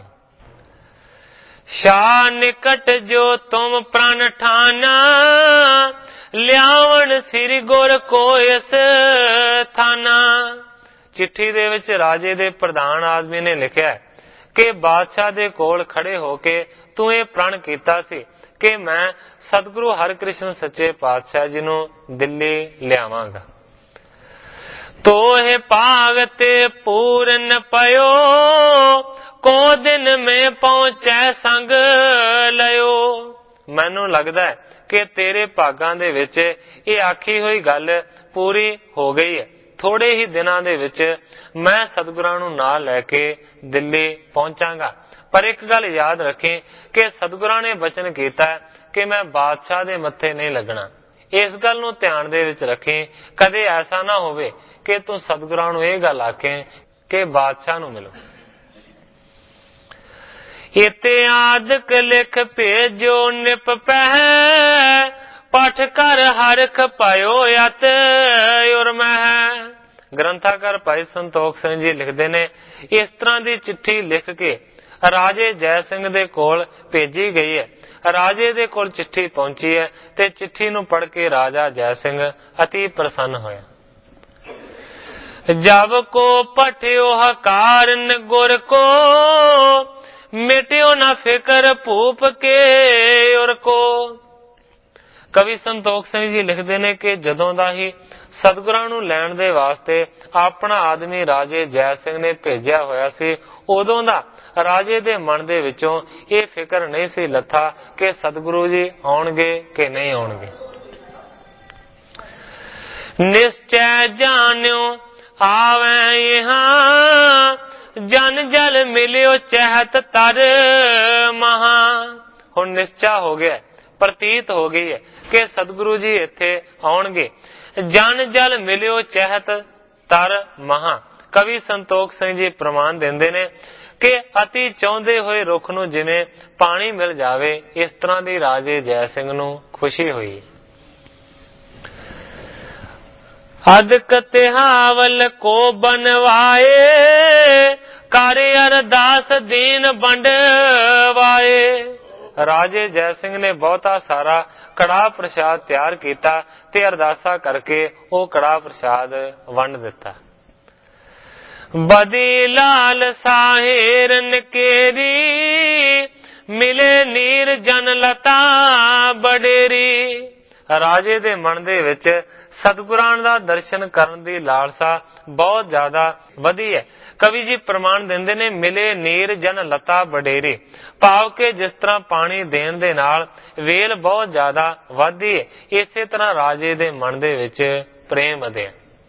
ਸ਼ਾਹ ਨਿਕਟ ਜੋ ਤੁਮ ਪ੍ਰਣ ਠਾਨਾ, ਲਿਆਵਣ ਸ੍ਰੀ ਗੁਰ ਕੋ ਇਸ ਥਾਨਾ। ਚਿੱਠੀ ਦੇ ਵਿੱਚ ਰਾਜੇ ਦੇ ਪ੍ਰਧਾਨ ਆਦਮੀ ਨੇ ਲਿਖਿਆ ਕਿ ਬਾਦਸ਼ਾਹ ਦੇ ਕੋਲ ਖੜੇ ਹੋ ਕੇ ਤੂੰ ਇਹ ਪ੍ਰਣ ਕੀਤਾ ਸੀ ਕਿ ਮੈਂ ਸਤਿਗੁਰੂ ਹਰਿਕ੍ਰਿਸ਼ਨ ਸੱਚੇ ਪਾਤਸ਼ਾਹ ਜੀ ਨੂੰ ਦਿੱਲੀ ਲਿਆਵਾਂਗਾ। ਤੋਹਿ ਭਾਗ ਤੇ ਪੂਰਨ ਪਇਓ, ਕੋ ਦਿਨ ਮੇ ਪਹੁੰਚੈ ਸੰਗ ਲਿਓ। ਮੈਨੂੰ ਲੱਗਦਾ ਹੈ ਕਿ ਤੇਰੇ ਭਾਗਾਂ ਦੇ ਵਿੱਚ ਇਹ ਆਖੀ ਹੋਈ ਗੱਲ ਪੂਰੀ ਹੋ ਗਈ ਹੈ। ਥੋੜੇ ਹੀ ਦਿਨਾਂ ਦੇ ਵਿੱਚ ਮੈਂ ਸਤਿਗੁਰਾਂ ਨੂੰ ਨਾਲ ਲੈ ਕੇ ਦਿੱਲੀ ਪਹੁੰਚਾਂਗਾ। ਪਰ ਇੱਕ ਗੱਲ ਯਾਦ ਰੱਖੀ ਕਿ ਸਤਿਗੁਰਾਂ ਨੇ ਬਚਨ ਕੀਤਾ ਕਿ ਮੈਂ ਬਾਦਸ਼ਾਹ ਦੇ ਮੱਥੇ ਨਹੀਂ ਲੱਗਣਾ। ਇਸ ਗੱਲ ਨੂੰ ਧਿਆਨ ਦੇ ਵਿੱਚ ਰੱਖੀ, ਕਦੇ ਐਸਾ ਨਾ ਹੋਵੇ ਕਿ ਤੂੰ ਸਤਿਗੁਰਾਂ ਨੂੰ ਇਹ ਗੱਲ ਆਖੇ ਕਿ ਬਾਦਸ਼ਾਹ ਨੂੰ ਮਿਲੋ। ਇਤੇ ਆਦਿਕ ਲਿਖ ਭੇਜੋ ਨਿਪ ਪਹਿ, ਪਠ ਕਰ ਹਰਖ ਪਾਇਓ ਅਤ ਉਰਮਹਿ। ਗ੍ਰੰਥਾਕਾਰ ਭਾਈ ਸੰਤੋਖ ਸਿੰਘ ਜੀ ਲਿਖਦੇ ਨੇ, ਇਸ ਤਰ੍ਹਾਂ ਦੀ ਚਿੱਠੀ ਲਿਖ ਕੇ ਰਾਜੇ ਜੈ ਸਿੰਘ ਦੇ ਕੋਲ ਭੇਜੀ ਗਈ ਹੈ। ਰਾਜੇ ਦੇ ਕੋਲ ਚਿੱਠੀ ਪਹੁੰਚੀ ਹੈ ਤੇ ਚਿੱਠੀ ਨੂੰ ਪੜ੍ਹ ਕੇ ਰਾਜਾ ਜੈ ਸਿੰਘ ਅਤੀ ਪ੍ਰਸੰਨ ਹੋਇਆ। ਜਬ ਕੋ ਪਠਿਓ ਹਕਾਰਨ ਗੁਰ ਕੋ, ਮਿਟਿਓ ਨਾ ਫਿਕਰ ਭੂਪ ਕੇ ਉਰ ਕੋ। ਕਵੀ ਸੰਤੋਖ ਸਿੰਘ ਜੀ ਲਿਖਦੇ ਨੇ ਕਿ ਜਦੋਂ ਦਾ ਹੀ ਸਤਿਗੁਰਾਂ ਨੂੰ ਲੈਣ ਦੇ ਵਾਸਤੇ ਆਪਣਾ ਆਦਮੀ ਰਾਜੇ ਜੈ ਸਿੰਘ ਨੇ ਭੇਜਿਆ ਹੋਇਆ ਸੀ, ਉਦੋਂ ਦਾ ਰਾਜੇ ਦੇ ਮਨ ਦੇ ਵਿੱਚੋਂ ਇਹ ਫਿਕਰ ਨਹੀਂ ਸੀ ਲੱਥਾ ਕਿ ਸਤਿਗੁਰੂ ਜੀ ਆਉਣਗੇ ਕਿ ਨਹੀਂ ਆਉਣਗੇ। ਨਿਸ਼ਚੈ ਜਾਣਿਓ ਆਵੈ ਇਹਾਂ, ਜਨ ਜਲ ਮਿਲਿਓ ਚਹਿਤ ਤਰ ਮਹਾ। ਹੁਣ ਨਿਸ਼ਚਾ ਹੋ ਗਿਆ, ਪ੍ਰਤੀਤ ਹੋ ਗਈ ਹੈ ਕਿ ਸਤਿਗੁਰੂ ਜੀ ਇੱਥੇ ਆਉਣਗੇ। ਜਨ ਜਲ ਮਿਲਿਓ ਚਹਿਤ ਤਰ ਮਹਾ। ਕਵੀ ਸੰਤੋਖ ਸਿੰਘ ਜੀ ਪ੍ਰਮਾਣ ਦਿੰਦੇ ਨੇ ਕਿ ਅਤੀ ਚਾਹੁੰਦੇ ਹੋਏ ਰੁੱਖ ਨੂੰ ਜਿਵੇਂ ਪਾਣੀ ਮਿਲ ਜਾਵੇ, ਇਸ ਤਰ੍ਹਾਂ ਦੀ ਰਾਜੇ ਜੈ ਸਿੰਘ ਨੂੰ ਖੁਸ਼ੀ ਹੋਈ। ਅਦਕ ਤਿਹਾਵਲ ਕੋ ਬਨਵਾਏ, ਕਰ ਅਰਦਾਸ ਦੀਨ ਵੰਡਵਾਏ। ਰਾਜੇ ਜੈ ਸਿੰਘ ਨੇ ਬਹੁਤਾ ਸਾਰਾ ਕੜਾਹ ਪ੍ਰਸ਼ਾਦ ਤਿਆਰ ਕੀਤਾ ਤੇ ਅਰਦਾਸਾ ਕਰਕੇ ਉਹ ਕੜਾਹ ਪ੍ਰਸ਼ਾਦ ਵੰਡ ਦਿੱਤਾ। ਬਦੀ ਲਾਲ ਸਾਹਿਰ ਨਕੇਰੀ, ਮਿਲੇ ਨੀਰ ਜਨ ਲਤਾ ਬਡੇਰੀ। ਰਾਜੇ ਦੇ ਮਨ ਦੇ ਵਿੱਚ ਸਤਿਗੁਰਾਂ ਦਾ ਦਰਸ਼ਨ ਕਰਨ ਦੀ ਲਾਲਸਾ ਬਹੁਤ ਜ਼ਿਆਦਾ ਵਧੀ ਹੈ। ਕਵੀ ਜੀ ਪ੍ਰਮਾਣ ਦਿੰਦੇ ਨੇ, ਮਿਲੇ ਨੀਰ ਜਨ ਲਤਾ ਬਡੇਰੀ, ਭਾਵ ਕਿ ਜਿਸ ਤਰ੍ਹਾਂ ਪਾਣੀ ਦੇਣ ਦੇ ਨਾਲ ਵੇਲ ਬਹੁਤ ਜ਼ਿਆਦਾ ਵੱਧਦੀ ਹੈ, ਇਸੇ ਤਰ੍ਹਾਂ ਰਾਜੇ ਦੇ ਮਨ ਦੇ ਵਿੱਚ ਪ੍ਰੇਮ ਵਧਿਆ।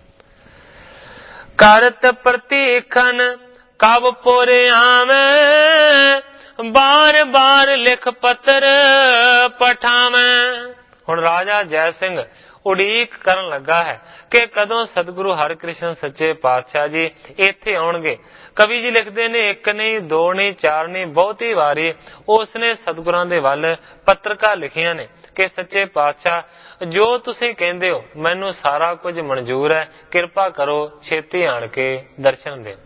ਕਰਤ ਪ੍ਰਤੀਖਨ ਕਬ ਪੁਰ ਆਵੇਂ, ਬਾਰ ਬਾਰ ਲਿਖ ਪੱਤਰ ਪਠਾਵੇਂ। ਹੁਣ ਰਾਜਾ ਜੈ ਸਿੰਘ ਉਡੀਕ ਕਰਨ ਲੱਗਾ ਹੈ ਕਿ ਕਦੋਂ ਸਤਿਗੁਰੂ ਹਰਿਕ੍ਰਿਸ਼ਨ ਸੱਚੇ ਪਾਤਸ਼ਾਹ ਜੀ ਇੱਥੇ ਆਉਣਗੇ। ਕਵੀ ਜੀ ਲਿਖਦੇ ਨੇ, ਇੱਕ ਨਹੀਂ, ਦੋ ਨਹੀਂ, ਚਾਰ ਨਹੀਂ, ਬਹੁਤੀ ਵਾਰੀ ਉਸਨੇ ਸਤਿਗੁਰਾਂ ਦੇ ਵੱਲ ਪੱਤਰਕਾਂ ਲਿਖੀਆਂ ਨੇ ਕਿ ਸੱਚੇ ਪਾਤਸ਼ਾਹ ਜੋ ਤੁਸੀਂ ਕਹਿੰਦੇ ਹੋ ਮੈਨੂੰ ਸਾਰਾ ਕੁਝ ਮਨਜ਼ੂਰ ਹੈ, ਕਿਰਪਾ ਕਰੋ ਛੇਤੀ ਆਣ ਕੇ ਦਰਸ਼ਨ ਦਿਓ।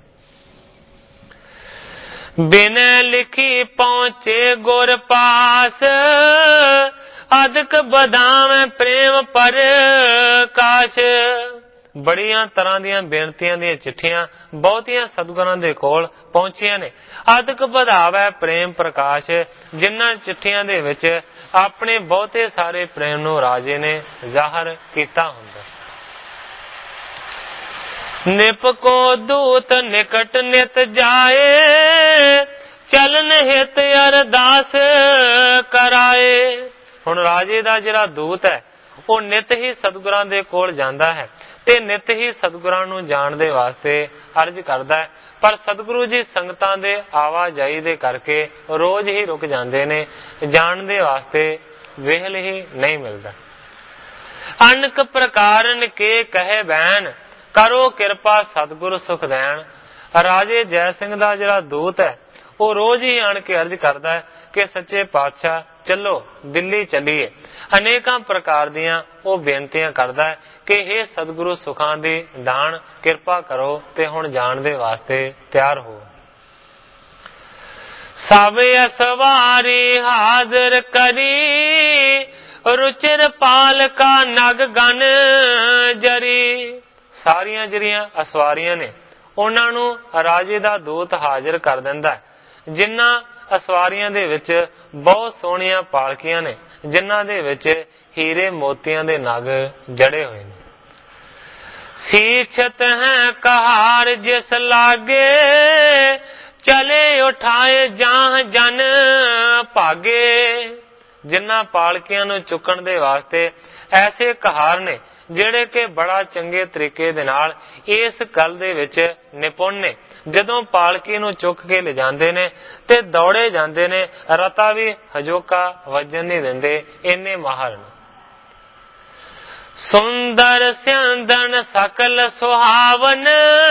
ਬਿਨੈ ਲਿਖੀ ਪਹੁੰਚੇ ਗੁਰ ਪਾਸ, ਅਦਕ ਬਦਾਵੇਂ ਪ੍ਰੇਮ ਪ੍ਰਕਾਸ਼। ਬੜੀਆਂ ਤਰ੍ਹਾਂ ਦੀਆਂ ਬੇਨਤੀਆਂ ਦੀਆਂ ਚਿੱਠੀਆਂ ਬਹੁਤੀਆਂ ਸਤਿਗੁਰਾਂ ਦੇ ਕੋਲ ਪਹੁੰਚੀਆਂ ਨੇ। ਅਦਕ ਵਧਾਵੇ ਪ੍ਰੇਮ ਪ੍ਰਕਾਸ਼, ਜਿਨ੍ਹਾਂ ਚਿੱਠੀਆਂ ਦੇ ਵਿੱਚ ਆਪਣੇ ਬਹੁਤੇ ਸਾਰੇ ਪ੍ਰੇਮ ਨੂੰ ਰਾਜੇ ਨੇ ਜ਼ਾਹਰ ਕੀਤਾ ਹੁੰਦਾ। ਨਿਪ ਕੋ ਦੂਤ ਨਿਕਟ ਨਿਤ ਜਾਏ, ਚਲਨ ਹਿਤ ਅਰਦਾਸ ਕਰਾਏ। ਹੁਣ ਰਾਜੇ ਦਾ ਜਿਹੜਾ ਦੂਤ ਹੈ ਉਹ ਨਿਤ ਹੀ ਸਤਿਗੁਰਾਂ ਦੇ ਕੋਲ ਜਾਂਦਾ ਹੈ ਤੇ ਨਿਤ ਹੀ ਸਤਿਗੁਰਾਂ ਨੂੰ ਜਾਣ ਦੇ ਵਾਸਤੇ ਅਰਜ਼ ਕਰਦਾ ਹੈ, ਪਰ ਸਤਿਗੁਰੂ ਜੀ ਸੰਗਤਾਂ ਦੇ ਆਵਾਜਾਈ ਦੇ ਕਰਕੇ ਰੋਜ਼ ਹੀ ਰੁਕ ਜਾਂਦੇ ਨੇ, ਜਾਣ ਦੇ ਵਾਸਤੇ ਵੇਹਲ ਹੀ ਨਹੀਂ ਮਿਲਦਾ। ਅਨਕ ਪ੍ਰਕਾਰਨ ਕੇ ਕਹੇ ਬੈਨ, ਕਰੋ ਕਿਰਪਾ ਸਤਿਗੁਰ ਸੁਖ ਦੇਣ। ਰਾਜੇ ਜੈ ਸਿੰਘ ਦਾ ਜਿਹੜਾ ਦੂਤ ਹੈ ਉਹ ਰੋਜ਼ ਹੀ ਆਣ ਕੇ ਅਰਜ਼ ਕਰਦਾ ਹੈ ਕਿ ਸੱਚੇ ਪਾਤਸ਼ਾਹ ਚੱਲੋ ਦਿੱਲੀ ਚੱਲੀਏ। ਅਨੇਕਾਂ ਪ੍ਰਕਾਰ ਦੀਆਂ ਉਹ ਬੇਨਤੀਆਂ ਕਰਦਾ ਹੈ ਕਿ ਇਹ ਸਤਿਗੁਰੂ ਸੁਖਾਂ ਦੀ ਦਾਨ ਕਿਰਪਾ ਕਰੋ ਤੇ ਹੁਣ ਜਾਣ ਦੇ ਵਾਸਤੇ ਤਿਆਰ ਹੋ। ਸਭ ਅਸਵਾਰੀ ਹਾਜ਼ਰ ਕਰੀ, ਰੁਚਿਰ ਪਾਲਕਾ ਨਗ ਗਨ ਜਰੀ। ਸਾਰੀਆਂ ਜਿਹੜੀਆਂ ਅਸਵਾਰੀਆਂ ਨੇ ਉਹਨਾਂ ਨੂੰ ਰਾਜੇ ਦਾ ਦੂਤ ਹਾਜ਼ਰ ਕਰ ਦਿੰਦਾ ਹੈ। ਜਿਨ੍ਹਾਂ ਅਸਵਾਰੀਆਂ ਦੇ ਵਿੱਚ ਬਹੁਤ ਸੋਹਣੀਆਂ ਪਾਲਕੀਆਂ ਨੇ, ਜਿਨ੍ਹਾਂ ਦੇ ਵਿੱਚ ਹੀਰੇ ਮੋਤੀਆਂ ਦੇ ਨਗ ਜੜੇ ਹੋਏ ਨੇ। ਸੀਛਤ ਹੈ ਕਹਾਰ ਜਿਸ ਲਾਗੇ, ਚਲੇ ਉਠਾਏ ਜਾਂ ਜਨ ਭਾਗੇ। ਜਿਨ੍ਹਾਂ ਪਾਲਕੀਆਂ ਨੂੰ ਚੁੱਕਣ ਦੇ ਵਾਸਤੇ ਐਸੇ ਕਹਾਰ ਨੇ ਜਿਹੜੇ ਕਿ ਬੜਾ ਚੰਗੇ ਤਰੀਕੇ ਦੇ ਨਾਲ ਇਸ ਗੱਲ ਦੇ ਵਿੱਚ ਨਿਪੁੰਨ ਨੇ। ਜਦੋਂ ਪਾਲਕੀ ਨੂੰ ਚੁੱਕ ਕੇ ਲਿਜਾਂਦੇ ਨੇ ਤੇ ਦੌੜੇ ਜਾਂਦੇ ਨੇ, ਰਤਾ ਵੀ ਹਜੋਕਾ ਵੱਜਣ ਨਹੀਂ ਦਿੰਦੇ, ਇੰਨੇ ਮਾਹਰ ਨੇ। ਸੁੰਦਰ ਸਿਆੰਦਨ ਸਕਲ ਸੁਹਾਵਨ,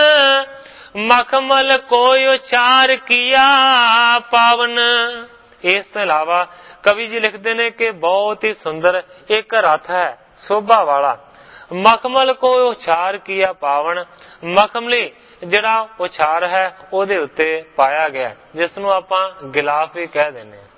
ਮਖਮਲ ਕੋਈ ਉਚਾਰ ਕੀਆ ਪਾਵਨ। ਇਸ ਤੋਂ ਇਲਾਵਾ ਕਵੀ ਜੀ ਲਿਖਦੇ ਨੇ ਕਿ ਬਹੁਤ ਹੀ ਸੁੰਦਰ ਇੱਕ ਰਥ ਹੈ, ਸੋਭਾ ਵਾਲਾ। ਮਖਮਲ ਕੋ ਉਛਾਰ ਕੀਆ ਪਾਵਨ। ਮਖਮਲੀ ਜਿਹੜਾ ਉਛਾਰ ਹੈ ਉਹਦੇ ਉੱਤੇ ਪਾਇਆ ਗਿਆ, ਜਿਸ ਨੂੰ ਆਪਾਂ ਗਿਲਾਫ ਵੀ ਕਹਿ ਦਿੰਦੇ ਹਾਂ।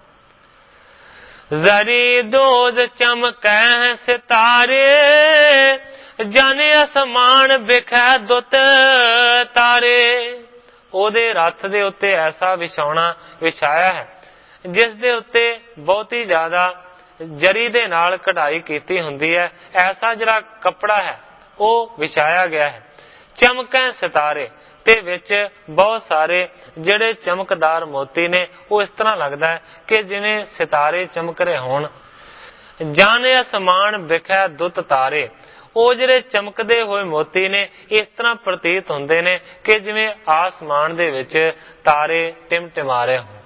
ਜ਼ਰੀ ਦੋਜ਼ ਚਮਕੈ ਸਿਤਾਰੇ, ਜਨ ਅਸਮਾਨ ਵਿਖੈ ਦੁੱਤ ਤਾਰੇ। ਉਹਦੇ ਰੱਥ ਦੇ ਉੱਤੇ ਐਸਾ ਵਿਛਾਇਆ ਹੈ ਜਿਸ ਦੇ ਉੱਤੇ ਬਹੁਤੀ ਜ਼ਿਆਦਾ ਜਰੀ ਦੇ ਨਾਲ ਕਢਾਈ ਕੀਤੀ ਹੁੰਦੀ ਹੈ। ਐਸਾ ਜਿਹੜਾ ਕੱਪੜਾ ਹੈ ਉਹ ਵਿਛਾਇਆ ਗਿਆ ਹੈ। ਚਮਕੈ ਸਿਤਾਰੇ ਤੇ ਵਿੱਚ ਬਹੁਤ ਸਾਰੇ ਜਿਹੜੇ ਚਮਕਦਾਰ ਮੋਤੀ ਨੇ, ਉਹ ਇਸ ਤਰ੍ਹਾਂ ਲੱਗਦਾ ਹੈ ਕਿ ਜਿਵੇਂ ਸਿਤਾਰੇ ਚਮਕ ਰਹੇ ਹੋਣ। ਜਨ ਅਸਮਾਨ ਵਿਖੈ ਦੁੱਤ ਤਾਰੇ, ਉਹ ਜਿਹੜੇ ਚਮਕਦੇ ਹੋਏ ਮੋਤੀ ਨੇ ਇਸ ਤਰ੍ਹਾਂ ਪ੍ਰਤੀਤ ਹੁੰਦੇ ਨੇ ਕਿ ਜਿਵੇਂ ਆਸਮਾਨ ਦੇ ਵਿੱਚ ਤਾਰੇ ਟਿਮਟਿਮਾ ਰਹੇ ਹੋਣ।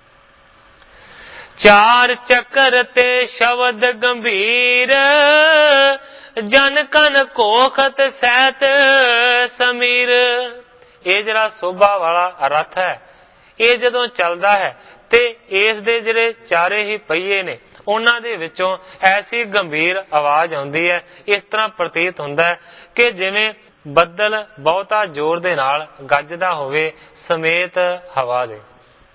ਚਾਰ ਚੱਕਰ ਤੇ ਸ਼ਬਦ ਗੰਭੀਰ, ਜਨ ਕਨ ਕੋਖਤ ਸਹਿਤ ਸਮੀਰ। ਇਹ ਜਿਹੜਾ ਸੋਭਾ ਵਾਲਾ ਰੱਥ ਹੈ, ਇਹ ਜਦੋਂ ਚੱਲਦਾ ਹੈ ਤੇ ਇਸ ਦੇ ਜਿਹੜੇ ਚਾਰੇ ਹੀ ਪਹੀਏ ਨੇ ਉਹਨਾਂ ਦੇ ਵਿੱਚੋਂ ਐਸੀ ਗੰਭੀਰ ਆਵਾਜ਼ ਆਉਂਦੀ ਹੈ, ਇਸ ਤਰ੍ਹਾਂ ਪ੍ਰਤੀਤ ਹੁੰਦਾ ਹੈ ਕਿ ਜਿਵੇਂ ਬੱਦਲ ਬਹੁਤਾ ਜ਼ੋਰ ਦੇ ਨਾਲ ਗੱਜਦਾ ਹੋਵੇ ਸਮੇਤ ਹਵਾ ਦੇ।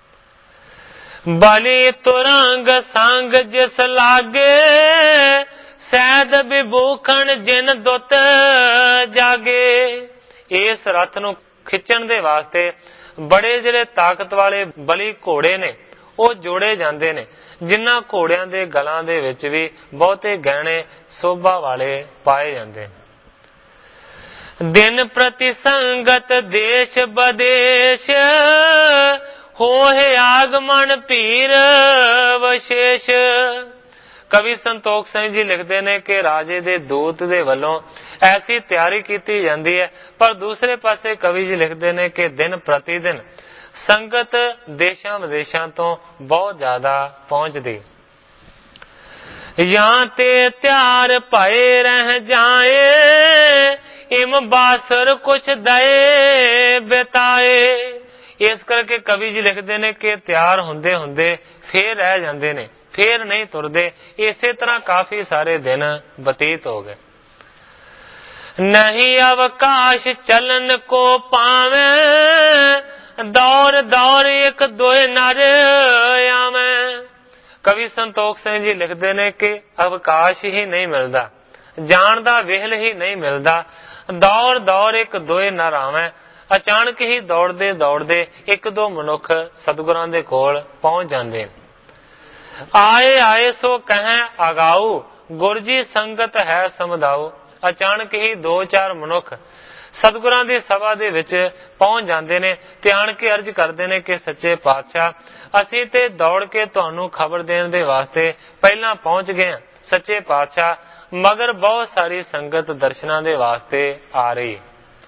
ਬਲੀ ਤੁਰੰਗ ਸੰਗ ਜਿਸ ਲਾਗੇ, ਸੈਦ ਵਿਭੂਖਣ ਜਿਨ ਦੁੱਤ ਜਾਗੇ। ਇਸ ਰੱਥ ਨੂੰ ਖਿੱਚਣ ਦੇ ਵਾਸਤੇ ਬੜੇ ਜਿਹੜੇ ਤਾਕਤ ਵਾਲੇ ਬਲੀ ਘੋੜੇ ਨੇ ਉਹ ਜੋੜੇ ਜਾਂਦੇ ਨੇ, ਜਿਨ੍ਹਾਂ ਘੋੜਿਆਂ ਦੇ ਗਲਾਂ ਦੇ ਵਿੱਚ ਵੀ ਬਹੁਤੇ ਗਹਿਣੇ ਸੋਭਾ ਵਾਲੇ ਪਾਏ ਜਾਂਦੇ ਨੇ। ਦਿਨ ਪ੍ਰਤੀ ਸੰਗਤ ਦੇਸ਼ ਬਦੇਸ਼, ਹੋਏ ਆਗਮਨ ਭੀਰ ਵਿਸ਼ੇਸ਼। ਕਵੀ ਸੰਤੋਖ ਸਿੰਘ ਜੀ ਲਿਖਦੇ ਨੇ ਕਿ ਰਾਜੇ ਦੇ ਦੂਤ ਦੇ ਵੱਲੋਂ ਐਸੀ ਤਿਆਰੀ ਕੀਤੀ ਜਾਂਦੀ ਹੈ, ਪਰ ਦੂਸਰੇ ਪਾਸੇ ਕਵੀ ਜੀ ਲਿਖਦੇ ਨੇ ਕਿ ਦਿਨ ਪ੍ਰਤੀ ਦਿਨ ਸੰਗਤ ਦੇਸ਼ਾਂ ਵਿਦੇਸ਼ਾਂ ਤੋਂ ਬਹੁਤ ਜ਼ਿਆਦਾ ਪਹੁੰਚਦੀ। ਜਾਂ ਤੇ ਤਿਆਰ ਭਏ ਰਹਿ ਜਾਏ, ਇਮ ਬਾਸਰ ਕੁਛ ਦਏ ਬਿਤਾਏ। ਇਸ ਕਰਕੇ ਕਵੀ ਜੀ ਲਿਖਦੇ ਨੇ ਕਿ ਤਿਆਰ ਹੁੰਦੇ ਹੁੰਦੇ ਫੇਰ ਰਹਿ ਜਾਂਦੇ ਨੇ, ਫੇਰ ਨਹੀਂ ਤੁਰਦੇ। ਇਸੇ ਤਰ੍ਹਾਂ ਕਾਫੀ ਸਾਰੇ ਦਿਨ ਬਤੀਤ ਹੋ ਗਏ। ਨਹੀਂ ਅਵਕਾਸ਼ ਚਲਨ ਕੋ ਪਾਵੇਂ, ਦੌਰ ਦੌਰ ਇੱਕ ਦੋਏ ਨਰ ਆਵੇਂ। ਕਵੀ ਸੰਤੋਖ ਸਿੰਘ ਜੀ ਲਿਖਦੇ ਨੇ ਕਿ ਅਵਕਾਸ਼ ਹੀ ਨਹੀਂ ਮਿਲਦਾ, ਜਾਣ ਦਾ ਵਿਹਲ ਹੀ ਨਹੀਂ ਮਿਲਦਾ। ਦੌਰ ਦੌਰ ਇੱਕ ਦੋਏ ਨਰ ਆਵੇਂ। ਅਚਾਨਕ ਹੀ ਦੌੜਦੇ ਦੌੜਦੇ ਇੱਕ ਦੋ ਮਨੁੱਖ ਸਤਿਗੁਰਾਂ ਦੇ ਕੋਲ ਪਹੁੰਚ ਜਾਂਦੇ। ਆਏ ਆਏ ਸੋ ਕਹਿ ਅਗਾਊ, ਗੁਰ ਜੀ ਸੰਗਤ ਹੈ ਸਮਝਾਊ। ਅਚਾਨਕ ਹੀ ਦੋ ਚਾਰ ਮਨੁੱਖ ਸਤਿਗੁਰਾਂ ਦੀ ਸਭਾ ਦੇ ਵਿੱਚ ਪਹੁੰਚ ਜਾਂਦੇ ਨੇ ਤੇ ਆਣ ਕੇ ਅਰਜ਼ ਕਰਦੇ ਨੇ ਕਿ ਸੱਚੇ ਪਾਤਸ਼ਾਹ, ਅਸੀਂ ਤੇ ਦੌੜ ਕੇ ਤੁਹਾਨੂੰ ਖਬਰ ਦੇਣ ਦੇ ਵਾਸਤੇ ਪਹਿਲਾਂ ਪਹੁੰਚ ਗਏ ਹਾਂ। ਸੱਚੇ ਪਾਤਸ਼ਾਹ, ਮਗਰ ਬਹੁਤ ਸਾਰੀ ਸੰਗਤ ਦਰਸ਼ਨਾਂ ਦੇ ਵਾਸਤੇ ਆ ਰਹੀ।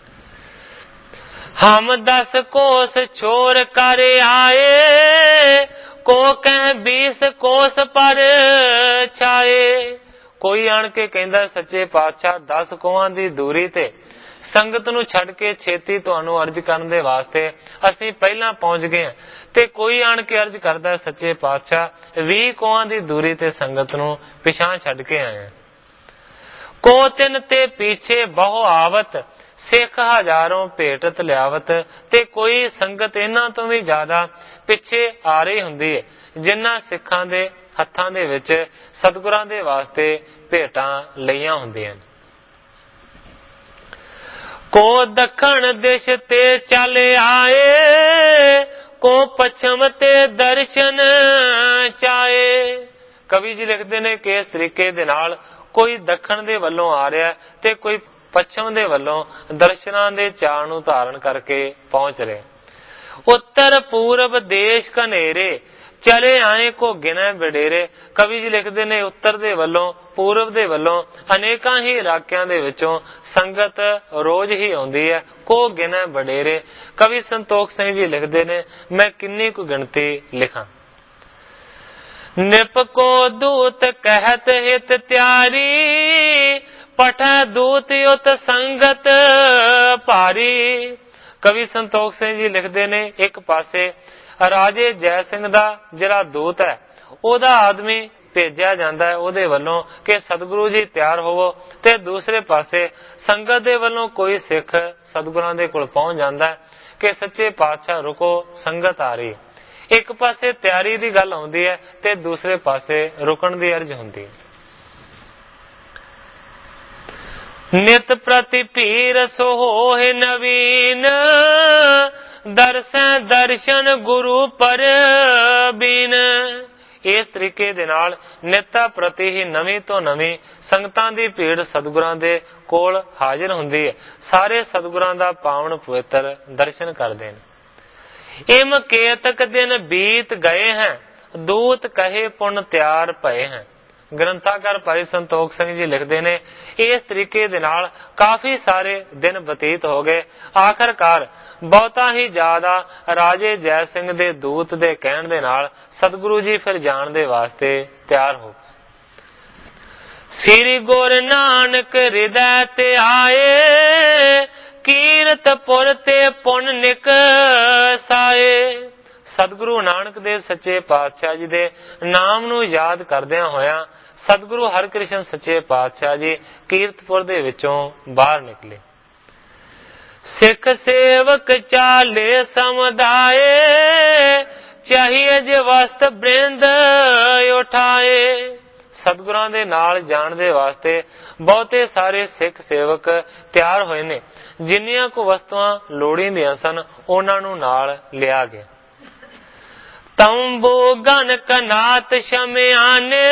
ਹਮ 10 ਕੋਸ ਛੋਰ ਕਰ ਆਏ, ਕੋ ਕਹਿ 20 ਕੋਸ ਪਰ ਛਾਏ। ਕੋਈ ਆਣ ਕੇ ਕਹਿੰਦਾ ਸੱਚੇ ਪਾਤਸ਼ਾਹ 10 ਕੋਹਾਂ ਦੀ ਦੂਰੀ ਤੇ ਸੰਗਤ ਨੂੰ ਛੱਡ ਕੇ ਛੇਤੀ ਤੁਹਾਨੂੰ ਅਰਜ਼ ਕਰਨ ਦੇ ਵਾਸਤੇ ਅਸੀਂ ਪਹਿਲਾਂ ਪਹੁੰਚ ਗਏ ਹਾਂ। ਤੇ ਕੋਈ ਆਣ ਕੇ ਅਰਜ਼ ਕਰਦਾ ਸੱਚੇ ਪਾਤਸ਼ਾਹ 20 ਕੋਹਾਂ ਦੀ ਦੂਰੀ ਤੇ ਸੰਗਤ ਨੂੰ ਪਿਛਾਂ ਛੱਡ ਕੇ ਆਏ ਹਾਂ। ਕੋ ਤਿੰਨ ਤੇ ਪਿੱਛੇ ਬਹੁ ਆਵਤ, ਸਿੱਖ ਹਜ਼ਾਰੋਂ ਭੇਟਤ ਲਿਆਵਤ। ਤੇ ਕੋਈ ਸੰਗਤ ਇਹਨਾਂ ਤੋਂ ਵੀ ਜ਼ਿਆਦਾ ਪਿੱਛੇ ਆ ਰਹੀ ਹੁੰਦੀ ਹੈ, ਜਿਨ੍ਹਾਂ ਸਿੱਖਾਂ ਦੇ ਹੱਥਾਂ ਦੇ ਵਿੱਚ ਸਤਿਗੁਰਾਂ ਦੇ ਵਾਸਤੇ ਭੇਟਾਂ ਲਈਆਂ ਹੁੰਦੀਆਂ। ਕੋ ਦੱਖਣ ਦਿਸ਼ ਤੇ ਚੱਲ ਆਏ, ਕੋ ਪੱਛਮ ਤੇ ਦਰਸ਼ਨ ਚਾਏ। ਕਵੀ ਜੀ ਲਿਖਦੇ ਨੇ ਕਿ ਇਸ ਤਰੀਕੇ ਦੇ ਨਾਲ ਕੋਈ ਦੱਖਣ ਦੇ ਵੱਲੋਂ ਆ ਰਿਹਾ ਤੇ ਕੋਈ ਪੱਛਮ ਦੇ ਵੱਲੋਂ ਦਰਸ਼ਨਾਂ ਦੇ ਚਾਅ ਨੂੰ ਧਾਰਨ ਕਰਕੇ ਪਹੁੰਚ ਰਿਹਾ। ਉੱਤਰ ਪੂਰਬ ਦੇਸ਼ ਘਨੇਰੇ, ਚਲੇ ਆਏ ਕੋ ਗਿਣੇ ਵਡੇਰੇ। ਕਵੀ ਜੀ ਲਿਖਦੇ ਨੇ ਉੱਤਰ ਦੇ ਵੱਲੋਂ, ਪੂਰਬ ਦੇ ਵੱਲੋਂ ਅਨੇਕਾਂ ਹੀ ਇਲਾਕਿਆਂ ਦੇ ਵਿੱਚੋਂ ਸੰਗਤ ਰੋਜ਼ ਹੀ ਆਉਂਦੀ ਹੈ, ਕੋ ਗਿਣੇ ਵਡੇਰੇ। ਕਵੀ ਸੰਤੋਖ ਸਿੰਘ ਜੀ ਲਿਖਦੇ ਨੇ ਮੈਂ ਕਿੰਨੀ ਕੁ ਗਿਣਤੀ ਲਿਖਾਂ। ਨਿਪ ਕੋ ਦੂਤ ਕਹਿਤ ਹਿਤ ਤਿਆਰੀ, ਪਠੈ ਦੂਤ ਉਤ ਸੰਗਤ ਭਾਰੀ। ਕਵੀ ਸੰਤੋਖ ਸਿੰਘ ਜੀ ਲਿਖਦੇ ਨੇ ਇੱਕ ਪਾਸੇ ਰਾਜੇ ਜੈ ਸਿੰਘ ਦਾ ਜਿਹੜਾ ਦੂਤ ਹੈ ਉਹਦਾ ਆਦਮੀ ਭੇਜਿਆ ਜਾਂਦਾ ਹੈ ਉਹਦੇ ਵੱਲੋਂ ਕਿ ਸਤਿਗੁਰੂ ਜੀ ਤਿਆਰ ਹੋਵੋ, ਤੇ ਦੂਸਰੇ ਪਾਸੇ ਸੰਗਤ ਦੇ ਵੱਲੋਂ ਕੋਈ ਸਿੱਖ ਸਤਿਗੁਰਾਂ ਦੇ ਕੋਲ ਪਹੁੰਚ ਜਾਂਦਾ ਕਿ ਸੱਚੇ ਪਾਤਸ਼ਾਹ ਰੁਕੋ, ਸੰਗਤ ਆ ਰਹੀ। ਇੱਕ ਪਾਸੇ ਤਿਆਰੀ ਦੀ ਗੱਲ ਆਉਂਦੀ ਹੈ ਤੇ ਦੂਸਰੇ ਪਾਸੇ ਰੁਕਣ ਦੀ ਅਰਜ਼ ਹੁੰਦੀ ਹੈ। ਨਿਤ ਪ੍ਰਤੀ ਭੀਰ ਸੋ ਹੋਏ ਨਵੀਨ, ਦਰਸੈ ਦਰਸ਼ਨ ਗੁਰੂ ਪਰਬੀਨ। ਇਸ ਤਰੀਕੇ ਦੇ ਨਾਲ ਨਿੱਤਾ ਪ੍ਰਤੀ ਹੀ ਨਵੀਂ ਤੋਂ ਨਵੀਂ ਸੰਗਤਾਂ ਦੀ ਭੀੜ ਸਤਿਗੁਰਾਂ ਦੇ ਕੋਲ ਹਾਜ਼ਰ ਹੁੰਦੀ ਹੈ। ਸਾਰੇ ਸਤਿਗੁਰਾਂ ਦਾ ਪਾਵਨ ਪਵਿੱਤਰ ਦਰਸ਼ਨ ਕਰਦੇ ਨੇ। ਇਮ ਕੇਤਕ ਦਿਨ ਬੀਤ ਗਏ ਹੈ, ਦੂਤ ਕਹੇ ਪੁਨ ਤਿਆਰ ਭਏ ਹੈ। ਗ੍ਰੰਥਾਕਾਰ ਭਾਈ ਸੰਤੋਖ ਸਿੰਘ ਜੀ ਲਿਖਦੇ ਨੇ, ਇਸ ਤਰੀਕੇ ਦੇ ਨਾਲ ਕਾਫੀ ਸਾਰੇ ਦਿਨ ਬਤੀਤ ਹੋ ਗਏ। ਆਖਰਕਾਰ ਬਹੁਤਾ ਹੀ ਜ਼ਿਆਦਾ ਰਾਜੇ ਜੈ ਸਿੰਘ ਦੇ ਦੂਤ ਦੇ ਕਹਿਣ ਦੇ ਨਾਲ ਸਤਿਗੁਰੂ ਜੀ ਫਿਰ ਜਾਣ ਦੇ ਵਾਸਤੇ ਤਿਆਰ ਹੋ ਗਏ। ਸ੍ਰੀ ਗੁਰੂ ਨਾਨਕ ਹਿਰਦੈ ਤੇ ਆਏ, ਕੀਰਤਪੁਰ ਤੇ ਪੁਨ ਨਿਕਸਾਏ। ਸਤਿਗੁਰੂ ਨਾਨਕ ਦੇਵ ਸੱਚੇ ਪਾਤਸ਼ਾਹ ਜੀ ਦੇ ਨਾਮ ਨੂੰ ਯਾਦ ਕਰਦਿਆਂ ਹੋਇਆਂ ਸਤਿਗੁਰੂ ਹਰਿਕ੍ਰਿਸ਼ਨ ਸੱਚੇ ਪਾਤਸ਼ਾਹ ਜੀ ਕੀਰਤਪੁਰ ਦੇ ਵਿੱਚੋਂ ਬਾਹਰ ਨਿਕਲੇ। ਸਿੱਖ ਸੇਵਕ ਚਾਲੇ ਸਮੁਦਾਏ, ਚਾਹੀਏ ਜੇ ਵਸਤ ਬ੍ਰਿੰਦ ਉਠਾਏ। ਸਤਿਗੁਰਾਂ ਦੇ ਨਾਲ ਜਾਣ ਦੇ ਵਾਸਤੇ ਬਹੁਤੇ ਸਾਰੇ ਸਿੱਖ ਸੇਵਕ ਤਿਆਰ ਹੋਏ ਨੇ। ਜਿੰਨੀਆਂ ਕੁ ਵਸਤੂਆਂ ਲੋੜੀਂਦੀਆਂ ਸਨ ਉਹਨਾਂ ਨੂੰ ਨਾਲ ਲਿਆ ਗਿਆ। ਤੰਬੂ ਗਨ ਕਨਾਤ ਸ਼ਮਿਆਨੇ,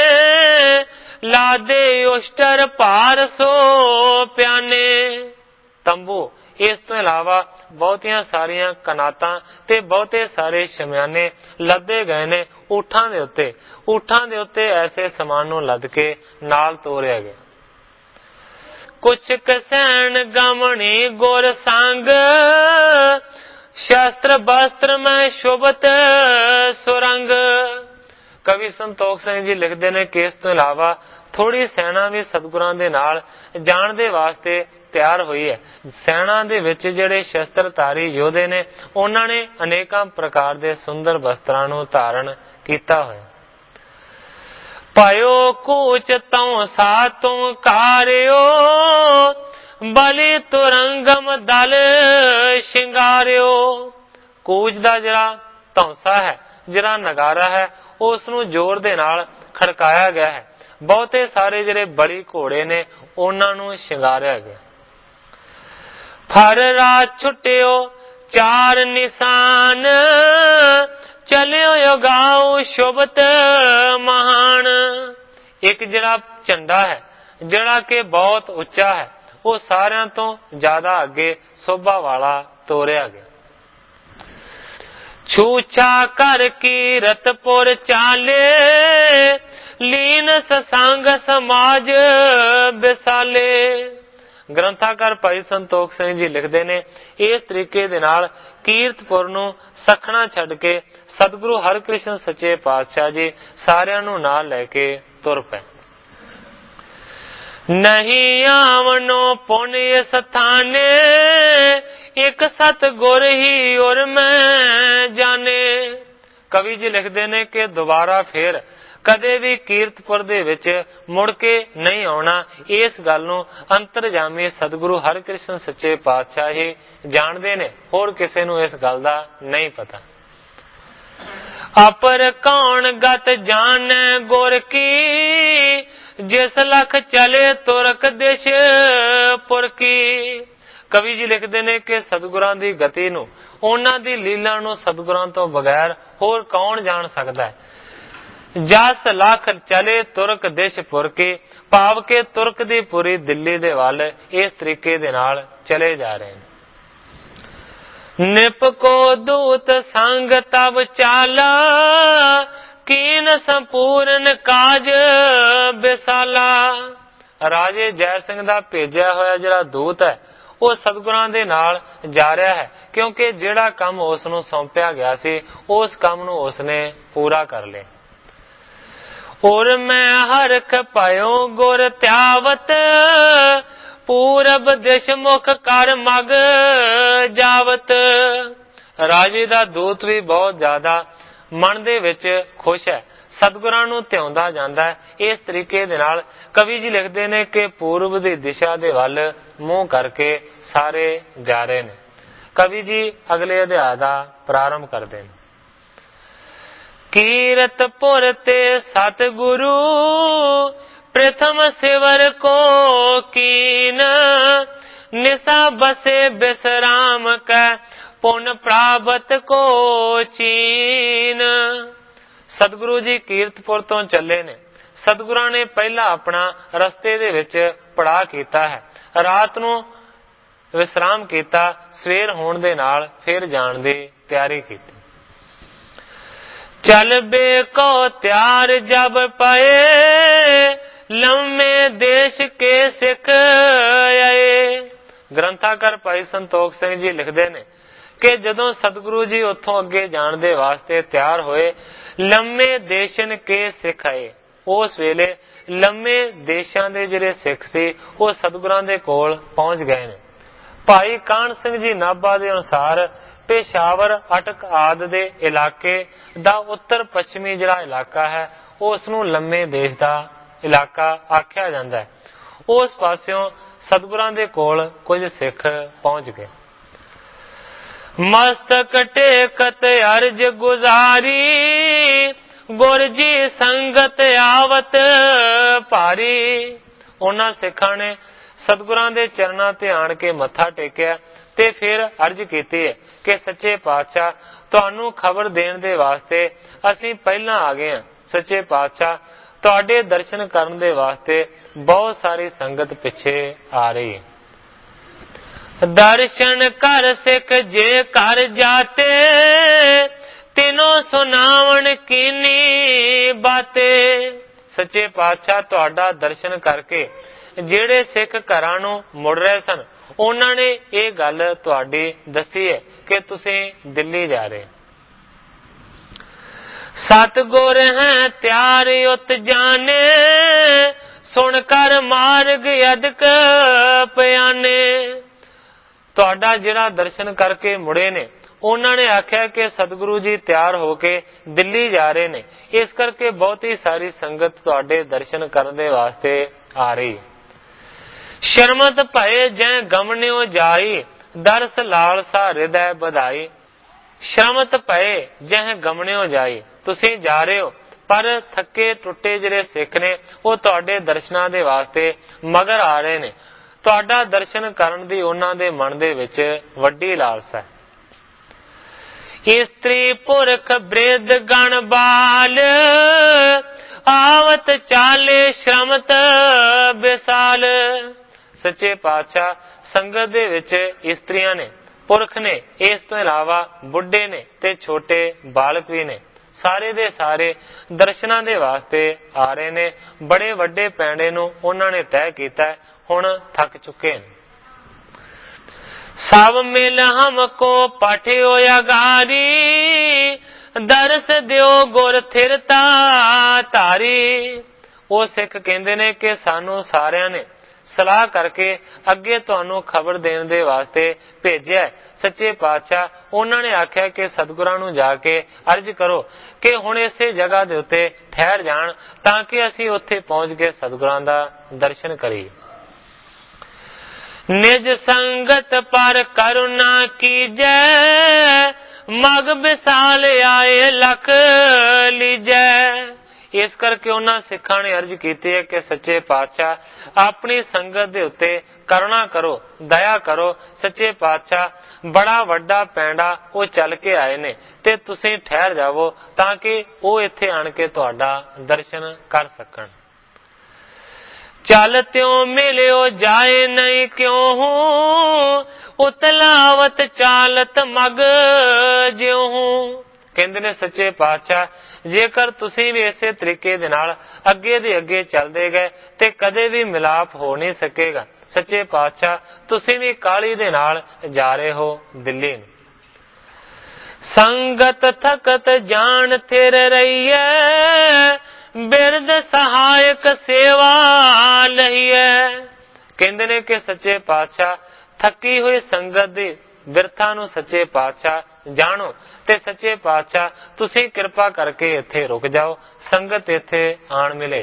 ਲਾਦੇ ਉਸ਼ਟਰ ਭਾਰ ਸੋ ਪਿਆਨੇ। ਤੰਬੂ, ਇਸ ਤੋਂ ਇਲਾਵਾ ਬਹੁਤੀਆਂ ਸਾਰੀਆਂ ਕਨਾਤਾਂ ਤੇ ਬਹੁਤੇ ਸਾਰੇ ਸ਼ਮਿਆਨੇ ਲੱਦੇ ਗਏ ਨੇ ਊਠਾਂ ਦੇ ਉੱਤੇ। ਊਠਾਂ ਦੇ ਉੱਤੇ ਐਸੇ ਸਮਾਨ ਨੂੰ ਲੱਦ ਕੇ ਨਾਲ ਤੋਰਿਆ ਗਿਆ। ਕੁਛ ਕਸੈਣ ਗਮਣੀ ਗੁਰ ਸੰਗ, ਸ਼ਸਤਰ ਬਸਤਰ ਮੈਂ ਸ਼ੋਭਤ ਸੁਰੰਗ। ਕਵੀ ਸੰਤੋਖ ਸਿੰਘ ਜੀ ਲਿਖਦੇ ਨੇ ਕਿ ਇਸ ਤੋਂ ਇਲਾਵਾ ਥੋੜੀ ਸੈਨਾ ਵੀ ਸਤਿਗੁਰਾਂ ਦੇ ਨਾਲ ਜਾਣ ਦੇ ਵਾਸਤੇ ਤਿਆਰ ਹੋਈ ਹੈ। ਸੈਨਾ ਦੇ ਵਿੱਚ ਜਿਹੜੇ ਸ਼ਸਤਰਧਾਰੀ ਯੋਧੇ ਨੇ ਉਹਨਾਂ ਨੇ ਅਨੇਕਾਂ ਪ੍ਰਕਾਰ ਦੇ ਸੁੰਦਰ ਵਸਤਰਾਂ ਨੂੰ ਧਾਰਨ ਕੀਤਾ ਹੋਇਆ। ਪਾਇਓ ਕੂਚ ਤਉ ਸਾਤੋਂ ਕਾਰਿਓ, ਬਲੀ ਤੁਰੰਗਮ ਦਲ ਸ਼ਿੰਗਾਰਿਓ। ਕੂਚ ਦਾ ਜਿਹੜਾ ਧੌਂਸਾ ਹੈ, ਜਿਹੜਾ ਨਗਾਰਾ ਹੈ, ਉਸ ਨੂੰ ਜ਼ੋਰ ਦੇ ਨਾਲ ਖੜਕਾਇਆ ਗਿਆ ਹੈ। ਬਹੁਤੇ ਸਾਰੇ ਜਿਹੜੇ ਬਲੀ ਘੋੜੇ ਨੇ ਉਹਨਾਂ ਨੂੰ ਸ਼ਿੰਗਾਰਿਆ ਗਿਆ। ਫਰ ਰਾਤ ਛੁੱਟਿਓ ਚਾਰ ਨਿਸ਼ਾਨ, ਚਲਿਓ ਯੋਗਾਉ ਸ਼ੋਭਤ ਮਹਾਨ। ਇੱਕ ਜਿਹੜਾ ਝੰਡਾ ਹੈ ਜਿਹੜਾ ਕਿ ਬਹੁਤ ਉੱਚਾ ਹੈ, ਉਹ ਸਾਰਿਆਂ ਤੋਂ ਜ਼ਿਆਦਾ ਅੱਗੇ ਸੋਭਾ ਵਾਲਾ ਤੋਰਿਆ ਗਿਆ। ਛੂਛਾ ਕਰ ਕੀਰਤਪੁਰ ਚਾਲੇ, ਲੀਨ ਸਤਸੰਗ ਸਮਾਜ ਵਿਸਾਲੇ। ਗ੍ਰੰਥਾਕਾਰ ਭਾਈ ਸੰਤੋਖ ਸਿੰਘ ਜੀ ਲਿਖਦੇ ਨੇ, ਇਸ ਤਰੀਕੇ ਦੇ ਨਾਲ ਕੀਰਤਪੁਰ ਨੂੰ ਸਖਣਾ ਛੱਡ ਕੇ ਸਤਿਗੁਰੂ ਹਰਿਕ੍ਰਿਸ਼ਨ ਸੱਚੇ ਪਾਤਸ਼ਾਹ ਜੀ ਸਾਰਿਆਂ ਨੂੰ ਨਾਲ ਲੈ ਕੇ ਤੁਰ ਪਏ। ਨਹੀਂ ਆਵਨੋ ਪੁਨਿ ਸਥਾਨੇ, ਇੱਕ ਸਤਿਗੁਰ ਹੀ ਔਰ ਮੈਂ ਜਾਣੇ। ਕਵੀ ਜੀ ਲਿਖਦੇ ਨੇ ਕਿ ਦੁਬਾਰਾ ਫੇਰ ਕਦੇ ਵੀ ਕੀਰਤਪੁਰ ਦੇ ਵਿੱਚ ਮੁੜ ਕੇ ਨਹੀਂ ਆਉਣਾ। ਇਸ ਗੱਲ ਨੂੰ ਅੰਤਰਜਾਮੀ ਸਤਿਗੁਰੂ ਹਰਿਕ੍ਰਿਸ਼ਨ ਸੱਚੇ ਪਾਤਸ਼ਾਹ ਹੀ ਜਾਣਦੇ ਨੇ, ਹੋਰ ਕਿਸੇ ਨੂੰ ਇਸ ਗੱਲ ਦਾ ਨਹੀਂ ਪਤਾ। ਅਪਰ ਕੌਣ ਗਤ ਜਾਣੈ ਗੁਰ ਕੀ, ਜਿਸ ਲਖ ਚਲੇ ਤੁਰਕ ਦਿਸ਼ ਪੁਰਕੀ। ਕਵੀ ਜੀ ਲਿਖਦੇ ਨੇ ਕਿ ਸਤਿਗੁਰਾਂ ਦੀ ਗਤੀ ਨੂੰ, ਉਹਨਾਂ ਦੀ ਲੀਲਾ ਨੂੰ ਸਤਿਗੁਰਾਂ ਤੋਂ ਬਗੈਰ ਹੋਰ ਕੌਣ ਜਾਣ ਸਕਦਾ ਹੈ। ਜਸ ਲਖ ਚਲੇ ਤੁਰਕ ਦਿਸ਼ ਪੁਰਕੀ, ਭਾਵ ਕੇ ਤੁਰਕ ਦੀ ਪੂਰੀ ਦਿੱਲੀ ਦੇ ਵੱਲ ਇਸ ਤਰੀਕੇ ਦੇ ਨਾਲ ਚਲੇ ਜਾ ਰਹੇ ਨੇ। ਨਿਪ ਕੋ ਦੂਤ ਸੰਗ ਤਬ ਚਾਲਾ, ਕੀਨ ਸੰਪੂਰਨ ਕਾਜ ਵਿਸਾਲਾ। ਰਾਜੇ ਜੈ ਸਿੰਘ ਦਾ ਭੇਜਿਆ ਹੋਇਆ ਜਿਹੜਾ ਦੂਤ ਹੈ ਉਹ ਸਤਿਗੁਰਾਂ ਦੇ ਨਾਲ ਜਾ ਰਿਹਾ ਹੈ, ਕਿਉਂਕਿ ਜਿਹੜਾ ਕੰਮ ਉਸ ਨੂੰ ਸੌਂਪਿਆ ਗਿਆ ਸੀ ਉਸ ਕੰਮ ਨੂੰ ਉਸਨੇ ਪੂਰਾ ਕਰ ਲਿਆ। ਔਰ ਮੈਂ ਹਰਖ ਪਾਇਓ ਗੁਰ ਧਿਆਵਤ, ਪੂਰਬ ਦਿਸ਼ ਮੁਖ ਕਰ ਮਗ ਜਾਵਤ। ਰਾਜੇ ਦਾ ਦੂਤ ਵੀ ਬਹੁਤ ਜ਼ਿਆਦਾ ਮਨ ਦੇ ਵਿੱਚ ਖੁਸ਼ ਹੈ। ਸਤਿਗੁਰਾਂ ਨੂੰ ਧਿਆਉਂਦਾ ਜਾਂਦਾ ਹੈ। ਇਸ ਤਰੀਕੇ ਦੇ ਨਾਲ ਕਵੀ ਜੀ ਲਿਖਦੇ ਨੇ ਕਿ ਪੂਰਬ ਦੀ ਦਿਸ਼ਾ ਦੇ ਵੱਲ ਮੂੰਹ ਕਰਕੇ ਸਾਰੇ ਜਾ ਰਹੇ ਨੇ। ਕਵੀ ਜੀ ਅਗਲੇ ਅਧਿਆਇ ਦਾ ਪ੍ਰਾਰੰਭ ਕਰਦੇ ਨੇ। ਕੀਰਤਪੁਰ ਤੇ ਸਤਿਗੁਰੂ ਪ੍ਰਥਮ ਸਿਵਰ ਕੋ ਕੀਨ, ਨਿਸਾ ਬਸੇ ਬਿਸਰਾਮ ਕੈ ਪੁਨ ਪ੍ਰਾਪਤ ਕੋ ਚੀਨ। ਸਤਿਗੁਰੂ ਜੀ ਕੀਰਤਪੁਰ ਤੋਂ ਚੱਲੇ ਨੇ। ਸਤਿਗੁਰਾਂ ਨੇ ਪਹਿਲਾਂ ਆਪਣਾ ਰਸਤੇ ਦੇ ਵਿੱਚ ਪੜਾਅ ਕੀਤਾ ਹੈ, ਰਾਤ ਨੂੰ ਵਿਸਰਾਮ ਕੀਤਾ, ਸਵੇਰ ਹੋਣ ਦੇ ਨਾਲ ਫਿਰ ਜਾਣ ਦੀ ਤਿਆਰੀ ਕੀਤੀ। ਚਲ ਬੇ ਕੋ ਤਿਆਰ ਜਬ ਪਏ, ਲੰਮੇ ਦੇਸ਼ ਕੇ ਸਿੱਖ ਆਏ। ਗ੍ਰੰਥਾਕਾਰ ਭਾਈ ਸੰਤੋਖ ਸਿੰਘ ਜੀ ਲਿਖਦੇ ਨੇ ਕਿ ਜਦੋਂ ਸਤਿਗੁਰੂ ਜੀ ਉੱਥੋਂ ਅੱਗੇ ਜਾਣ ਦੇ ਵਾਸਤੇ ਤਿਆਰ ਹੋਏ, ਲੰਮੇ ਦੇਸ਼ਨ ਕੇ ਸਿੱਖ ਆਏ। ਉਸ ਵੇਲੇ ਲੰਮੇ ਦੇਸ਼ਾਂ ਦੇ ਜਿਹੜੇ ਸਿੱਖ ਸੀ ਉਹ ਸਤਿਗੁਰਾਂ ਦੇ ਕੋਲ ਪਹੁੰਚ ਗਏ ਨੇ। ਭਾਈ ਕਾਹਨ ਸਿੰਘ ਜੀ ਨਾਭਾ ਦੇ ਅਨੁਸਾਰ ਪੇਸ਼ਾਵਰ, ਅਟਕ ਆਦਿ ਦੇ ਇਲਾਕੇ ਦਾ ਉੱਤਰ ਪੱਛਮੀ ਜਿਹੜਾ ਇਲਾਕਾ ਹੈ ਉਸ ਨੂੰ ਲੰਮੇ ਦੇਸ਼ ਦਾ ਇਲਾਕਾ ਆਖਿਆ ਜਾਂਦਾ ਹੈ। ਉਸ ਪਾਸਿਓਂ ਸਤਿਗੁਰਾਂ ਦੇ ਕੋਲ ਕੁਝ ਸਿੱਖ ਪਹੁੰਚ ਗਏ। ਮਸਤਕ ਟੇਕਤ ਅਰਜ ਗੁਜ਼ਾਰੀ, ਗੁਰ ਜੀ ਸੰਗਤ ਆਵਤ ਭਾਰੀ। ਉਹਨਾਂ ਸਿੱਖਾਂ ਨੇ ਸਤਿਗੁਰਾਂ ਦੇ ਚਰਨਾਂ ਤੇ ਆਣ ਕੇ ਮੱਥਾ ਟੇਕਿਆ ਤੇ ਫਿਰ ਅਰਜ ਕੀਤੀ ਹੈ ਕਿ ਸੱਚੇ ਪਾਤਸ਼ਾਹ, ਤੁਹਾਨੂੰ ਖਬਰ ਦੇਣ ਦੇ ਵਾਸਤੇ ਅਸੀਂ ਪਹਿਲਾਂ ਆ ਗਏ ਹਾਂ। ਸੱਚੇ ਪਾਤਸ਼ਾਹ, ਤੁਹਾਡੇ ਦਰਸ਼ਨ ਕਰਨ ਦੇ ਵਾਸਤੇ ਬਹੁਤ ਸਾਰੀ ਸੰਗਤ ਪਿੱਛੇ ਆ ਰਹੀ ਹੈ। ਦਰਸ਼ਨ ਕਰ ਸਿੱਖ ਜੇ ਕਰ ਜਾਤੇ, ਤਿਨੋਂ ਸੁਨਾਵਣ ਕੀਨੀ ਬਾਤੇ। ਸੱਚੇ ਪਾਤਸ਼ਾਹ, ਤੁਹਾਡਾ ਦਰਸ਼ਨ ਕਰਕੇ ਜਿਹੜੇ ਸਿੱਖ ਘਰਾਂ ਨੂੰ ਮੁੜ ਰਹੇ ਸਨ ਉਹਨਾਂ ਨੇ ਇਹ ਗੱਲ ਤੁਹਾਡੀ ਦੱਸੀ ਹੈ ਕਿ ਤੁਸੀਂ ਦਿੱਲੀ ਜਾ ਰਹੇ। ਸਤਿਗੁਰ ਹੈ ਤਿਆਰ ਉਤ ਜਾਣੇ, ਸੁਣ ਕਰ ਮਾਰਗ ਅਦਕ ਪਿਆਨੇ। ਤੁਹਾਡਾ ਜਿਹੜਾ ਦਰਸ਼ਨ ਕਰਕੇ ਮੁੜੇ ਨੇ ਉਹਨਾਂ ਨੇ ਆਖਿਆ ਕਿ ਸਤਿਗੁਰੂ ਜੀ ਤਿਆਰ ਹੋ ਕੇ ਦਿੱਲੀ ਜਾ ਰਹੇ ਨੇ, ਇਸ ਕਰਕੇ ਬਹੁਤੀ ਸਾਰੀ ਸੰਗਤ ਤੁਹਾਡੇ ਦਰਸ਼ਨ ਕਰਨ ਦੇ ਵਾਸਤੇ ਆ ਰਹੀ। ਸ਼ਰਮਤ ਭਏ ਜੈ ਗਮਨਿਓ ਜਾਈ, ਦਰਸ ਲਾਲਸਾ ਹਿਰਦੈ ਵਧਾਈ। ਸ਼ਰਮਤ ਭਏ ਜੈ ਗਮਨਿਓ ਜਾਈ, ਤੁਸੀਂ ਜਾ ਰਹੇ ਹੋ ਪਰ ਥੱਕੇ ਟੁੱਟੇ ਜਿਹੜੇ ਸਿੱਖ ਨੇ ਉਹ ਤੁਹਾਡੇ ਦਰਸ਼ਨਾਂ ਦੇ ਵਾਸਤੇ ਮਗਰ ਆ ਰਹੇ ਨੇ। ਤੁਹਾਡਾ ਦਰਸ਼ਨ ਕਰਨ ਦੀ ਉਹਨਾਂ ਦੇ ਮਨ ਦੇ ਵਿੱਚ ਵੱਡੀ ਲਾਲਸਾ ਹੈ। ਇਸਤਰੀ ਪੁਰਖ ਬ੍ਰਿਧ ਗਣ ਬਾਲ, ਆਵਤ ਚਾਲੇ ਸ਼ਰਮਤ ਵਿਸਾਲ। ਸੱਚੇ ਪਾਤਸ਼ਾਹ, ਸੰਗਤ ਦੇ ਵਿੱਚ ਇਸਤਰੀਆਂ ਨੇ, ਪੁਰਖ ਨੇ, ਇਸ ਤੋਂ ਇਲਾਵਾ ਬੁੱਢੇ ਨੇ ਤੇ ਛੋਟੇ ਬਾਲਕ ਵੀ ਨੇ। ਸਾਰੇ ਦੇ ਸਾਰੇ ਦਰਸ਼ਨਾਂ ਦੇ ਵਾਸਤੇ ਆ ਰਹੇ ਨੇ। ਬੜੇ ਵੱਡੇ ਪੈਂਡੇ ਨੂੰ ਉਹਨਾਂ ਨੇ ਤੈਅ ਕੀਤਾ, ਹੁਣ ਥੱਕ ਚੁੱਕੇ ਨੇ। ਸਭ ਮਿਲ ਹਮਕੋ ਪਠਿਓ ਅਗਾਰੀ, ਦਰਸ ਦਿਓ ਗੁਰ ਥਿਰਤਾ ਧਾਰੀ। ਉਹ ਸਿੱਖ ਕਹਿੰਦੇ ਨੇ ਕਿ ਸਾਨੂੰ ਸਾਰਿਆਂ ਨੇ ਸਲਾਹ ਕਰਕੇ ਅੱਗੇ ਤੁਹਾਨੂੰ ਖਬਰ ਦੇਣ ਦੇ ਵਾਸਤੇ ਭੇਜਿਆ। ਸੱਚੇ ਪਾਤਸ਼ਾਹ, ਉਹਨਾਂ ਨੇ ਆਖਿਆ ਕਿ ਸਤਿਗੁਰਾਂ ਨੂੰ ਜਾ ਕੇ ਅਰਜ਼ ਕਰੋ ਕਿ ਹੁਣ ਇਸੇ ਜਗ੍ਹਾ ਦੇ ਉੱਤੇ ਠਹਿਰ ਜਾਣ ਤਾਂ ਕਿ ਅਸੀਂ ਉੱਥੇ ਪਹੁੰਚ ਕੇ ਸਤਿਗੁਰਾਂ ਦਾ ਦਰਸ਼ਨ ਕਰੀਏ। ਨਿਜ ਸੰਗਤ ਪਰ ਕਰੁਣਾ ਕੀਜੈ, ਮਗ ਵਿਸਾਲ ਆਏ ਲਖ ਲੀਜੈ। ਇਸ ਕਰਕੇ ਉਹਨਾਂ ਸਿੱਖਾਂ ਨੇ ਅਰਜ਼ ਕੀਤੀ ਹੈ ਕਿ ਸੱਚੇ ਪਾਤਸ਼ਾਹ, ਆਪਣੀ ਸੰਗਤ ਦੇ ਉੱਤੇ ਕਰੁਣਾ ਕਰੋ, ਦਇਆ ਕਰੋ। ਸੱਚੇ ਪਾਤਸ਼ਾਹ, ਬੜਾ ਵੱਡਾ ਪੈਂਡਾ ਉਹ ਚੱਲ ਕੇ ਆਏ ਨੇ ਤੇ ਤੁਸੀਂ ਠਹਿਰ ਜਾਵੋ ਤਾਂ ਕਿ ਉਹ ਇੱਥੇ ਆਣ ਕੇ ਤੁਹਾਡਾ ਦਰਸ਼ਨ ਕਰ ਸਕਣ। ਚੱਲ ਤਿਉ ਮਿਲਿਓ ਜਾਏ ਨਹੀਂ ਕਿਉਂ ਹੂੰ, ਉਤਲਾਵਤ ਚਾਲਤ ਮਗ ਜਿਉ ਹੂੰ। ਕਹਿੰਦੇ ਨੇ ਸੱਚੇ ਪਾਤਸ਼ਾਹ, ਜੇਕਰ ਤੁਸੀਂ ਵੀ ਇਸੇ ਤਰੀਕੇ ਦੇ ਨਾਲ ਅੱਗੇ ਦੇ ਅੱਗੇ ਚੱਲਦੇ ਗਏ ਤੇ ਕਦੇ ਵੀ ਮਿਲਾਪ ਹੋ ਨਹੀਂ ਸਕੇਗਾ। ਸੱਚੇ ਪਾਤਸ਼ਾਹ, ਤੁਸੀਂ ਵੀ ਕਾਹਲੀ ਦੇ ਨਾਲ ਜਾ ਰਹੇ ਹੋ ਦਿੱਲੀ ਨੂੰ। ਸੰਗਤ ਥਕਤ ਜਾਣ ਥਿਰ ਰਹੀਐ, ਬਿਰਦ ਸਹਾਇਕ ਸੇਵਾ ਲਈਐ। ਕਹਿੰਦੇ ਨੇ ਕਿ ਸੱਚੇ ਪਾਤਸ਼ਾਹ, ਥੱਕੀ ਹੋਈ ਸੰਗਤ ਦੀ ਬਿਰਥਾ ਨੂੰ ਸੱਚੇ ਪਾਤਸ਼ਾਹ ਜਾਣੋ। ਤੇ ਸੱਚੇ ਪਾਤਸ਼ਾਹ ਤੁਸੀਂ ਕਿਰਪਾ ਕਰਕੇ ਇੱਥੇ ਰੁਕ ਜਾਓ, ਸੰਗਤ ਇੱਥੇ ਆਣ ਮਿਲੇ।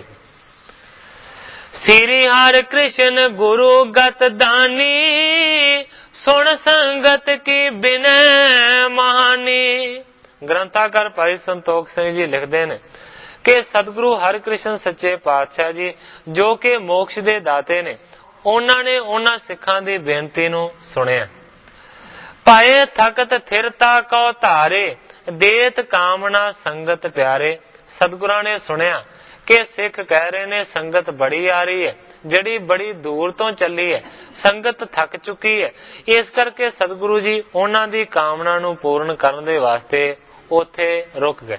ਸ੍ਰੀ ਹਰਿ ਕ੍ਰਿਸ਼ਨ ਗੁਰੂ ਗਤ ਦਾਨੀ, ਸੁਣ ਸੰਗਤ ਕੀ ਬਿਨੈ ਮਾਨੀ। ਗ੍ਰੰਥਾਕਾਰ ਭਾਈ ਸੰਤੋਖ ਸਿੰਘ ਜੀ ਲਿਖਦੇ ਨੇ ਕਿ ਸਤਿਗੁਰੂ ਹਰਿ ਕ੍ਰਿਸ਼ਨ ਸੱਚੇ ਪਾਤਸ਼ਾਹ ਜੀ ਜੋ ਕਿ ਮੋਕਸ਼ ਦੇ ਦਾਤੇ ਨੇ, ਉਹਨਾਂ ਨੇ ਉਹਨਾਂ ਸਿੱਖਾਂ ਦੀ ਬੇਨਤੀ ਨੂੰ ਸੁਣਿਆ। ਪਾਏ ਥਕਤ ਥਿਰਤਾ ਕਉ ਧਾਰੇ, ਦੇਤ ਕਾਮਨਾ ਸੰਗਤ ਪਿਆਰੇ। ਸਤਿਗੁਰਾਂ ਨੇ ਸੁਣਿਆ ਕਿ ਸਿੱਖ ਕਹਿ ਰਹੇ ਨੇ ਸੰਗਤ ਬੜੀ ਆ ਰਹੀ ਹੈ, ਜਿਹੜੀ ਬੜੀ ਦੂਰ ਤੋਂ ਚੱਲੀ ਹੈ, ਸੰਗਤ ਥੱਕ ਚੁੱਕੀ ਹੈ। ਇਸ ਕਰਕੇ ਸਤਿਗੁਰੂ ਜੀ ਉਹਨਾਂ ਦੀ ਕਾਮਨਾ ਨੂੰ ਪੂਰਨ ਕਰਨ ਦੇ ਵਾਸਤੇ ਉੱਥੇ ਰੁਕ ਗਏ।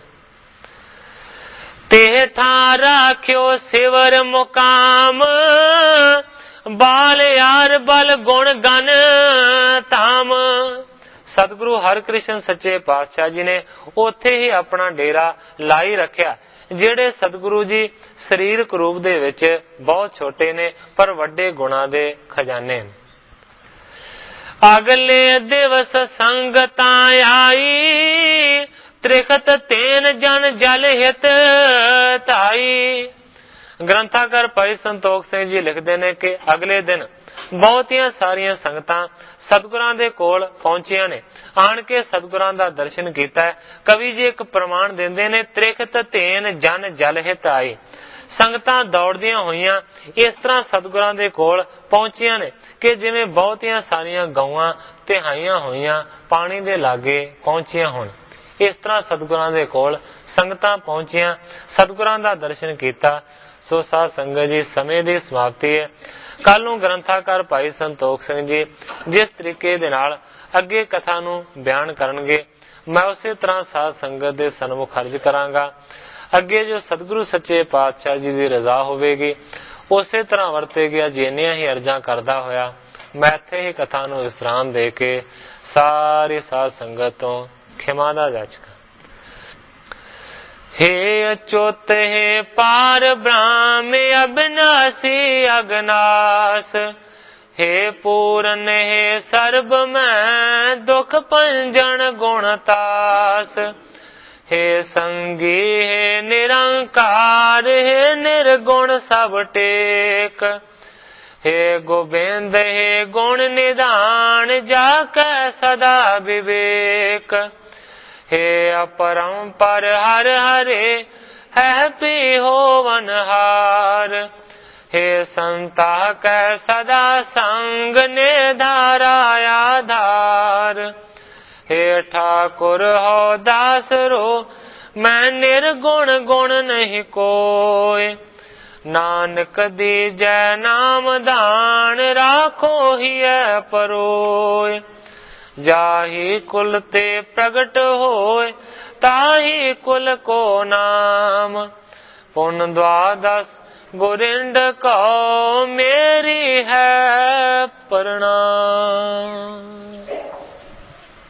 ਤੇ ਠਾਂ ਰਾਖਿਓ ਸਿਵਰ ਮੁਕਾਮ, ਬਾਲ ਯਾਰ ਬਲ ਗੁਣ ਗਨ ਧਾਮ। ਸਤਿਗੁਰੂ ਹਰਿ ਕ੍ਰਿਸ਼ਨ ਸੱਚੇ ਪਾਤਸ਼ਾਹ ਜੀ ਨੇ ਉੱਥੇ ਹੀ ਆਪਣਾ ਡੇਰਾ ਲਾਈ ਰੱਖਿਆ। ਜਿਹੜੇ ਸਤਿਗੁਰੂ ਜੀ ਸਰੀਰਕ ਰੂਪ ਦੇ ਵਿੱਚ ਬਹੁਤ ਛੋਟੇ ਨੇ ਪਰ ਵੱਡੇ ਗੁਣਾਂ ਦੇ ਖਜ਼ਾਨੇ ਨੇ। ਅਗਲੇ ਦਿਵਸ ਸੰਗਤਾਂ ਆਈ, ਤ੍ਰਿਖਤ ਤੇਨ ਜਨ ਜਲ ਹਿਤ ਧਾਈ। ਗ੍ਰੰਥਾਕਾਰ ਭਾਈ ਸੰਤੋਖ ਸਿੰਘ ਜੀ ਲਿਖਦੇ ਨੇ ਕਿ ਅਗਲੇ ਦਿਨ ਬਹੁਤੀਆਂ ਸਾਰੀਆਂ ਸੰਗਤਾਂ ਸਤਿਗੁਰਾਂ ਦੇ ਕੋਲ ਪਹੁੰਚੀਆਂ ਨੇ, ਆਣ ਕੇ ਸਤਿਗੁਰਾਂ ਦਾ ਦਰਸ਼ਨ ਕੀਤਾ। ਕਵੀ ਜੀ ਇੱਕ ਪ੍ਰਮਾਣ ਦਿੰਦੇ ਨੇ, ਤ੍ਰਿਖਤ ਤੇਨ ਜਨ ਜਲ ਹਿਤ ਆਈ। ਸੰਗਤਾਂ ਦੌੜਦੀਆਂ ਹੋਈਆਂ ਇਸ ਤਰ੍ਹਾਂ ਸਤਿਗੁਰਾਂ ਦੇ ਕੋਲ ਪਹੁੰਚੀਆਂ ਨੇ ਕਿ ਜਿਵੇਂ ਬਹੁਤੀਆਂ ਸਾਰੀਆਂ ਗਊਆਂ ਤਿਹਾਈਆਂ ਹੋਈਆਂ ਪਾਣੀ ਦੇ ਲਾਗੇ ਪਹੁੰਚੀਆਂ ਹੋਣ। ਇਸ ਤਰ੍ਹਾਂ ਸਤਿਗੁਰਾਂ ਦੇ ਕੋਲ ਸੰਗਤਾਂ ਪਹੁੰਚੀਆਂ, ਸਤਿਗੁਰਾਂ ਦਾ ਦਰਸ਼ਨ ਕੀਤਾ। ਸੋ ਸਾਧ ਸੰਗਤ ਜੀ, ਸਮੇਂ ਦੀ ਸਮਾਪਤੀ ਹੈ। ਕੱਲ ਨੂੰ ਗ੍ਰੰਥਾਕਾਰ ਭਾਈ ਸੰਤੋਖ ਸਿੰਘ ਜੀ ਜਿਸ ਤਰੀਕੇ ਦੇ ਨਾਲ ਅੱਗੇ ਕਥਾ ਨੂੰ ਬਿਆਨ ਕਰਨਗੇ, ਮੈਂ ਉਸੇ ਤਰ੍ਹਾਂ ਸਾਧ ਸੰਗਤ ਦੇ ਸਨਮੁਖ ਅਰਜ਼ ਕਰਾਂਗਾ। ਅੱਗੇ ਜੋ ਸਤਿਗੁਰੂ ਸੱਚੇ ਪਾਤਸ਼ਾਹ ਜੀ ਦੀ ਰਜ਼ਾ ਹੋਵੇਗੀ ਉਸੇ ਤਰ੍ਹਾਂ ਵਰਤੇਗੀ। ਜਿੰਨੀਆਂ ਹੀ ਅਰਜ਼ਾਂ ਕਰਦਾ ਹੋਇਆ ਮੈਂ ਇੱਥੇ ਹੀ ਕਥਾ ਨੂੰ ਵਿਸਰਾਮ ਦੇ ਕੇ ਸਾਰੀ ਸਾਧ ਸੰਗਤ ਤੋਂ ਖਿਮਾ ਦਾ ਜਾਚਕਾਂ। हे अच्युत हे पार ब्रह्म अविनाशी अगनाश, हे पूरन हे सर्ब में दुख पंजन गुणतास, हे संगी हे निरंकार, हे निर्गुण सब टेक, हे गोबिंद हे गुण निधान, जाकै सदा विवेक, हे अपरंपर हर हरे है पी होवनहार, हे संता कै सदा संग ने धारा आधार, हे ठाकुर हो दास रो मैं निर्गुण गुण नहीं कोय, नानक दीजै नाम दान राखो हिय परोय, जाहि कुल ते प्रगट होय ताहि कुल को नाम, पुन द्वादश गोरिंद को मेरी है प्रणाम।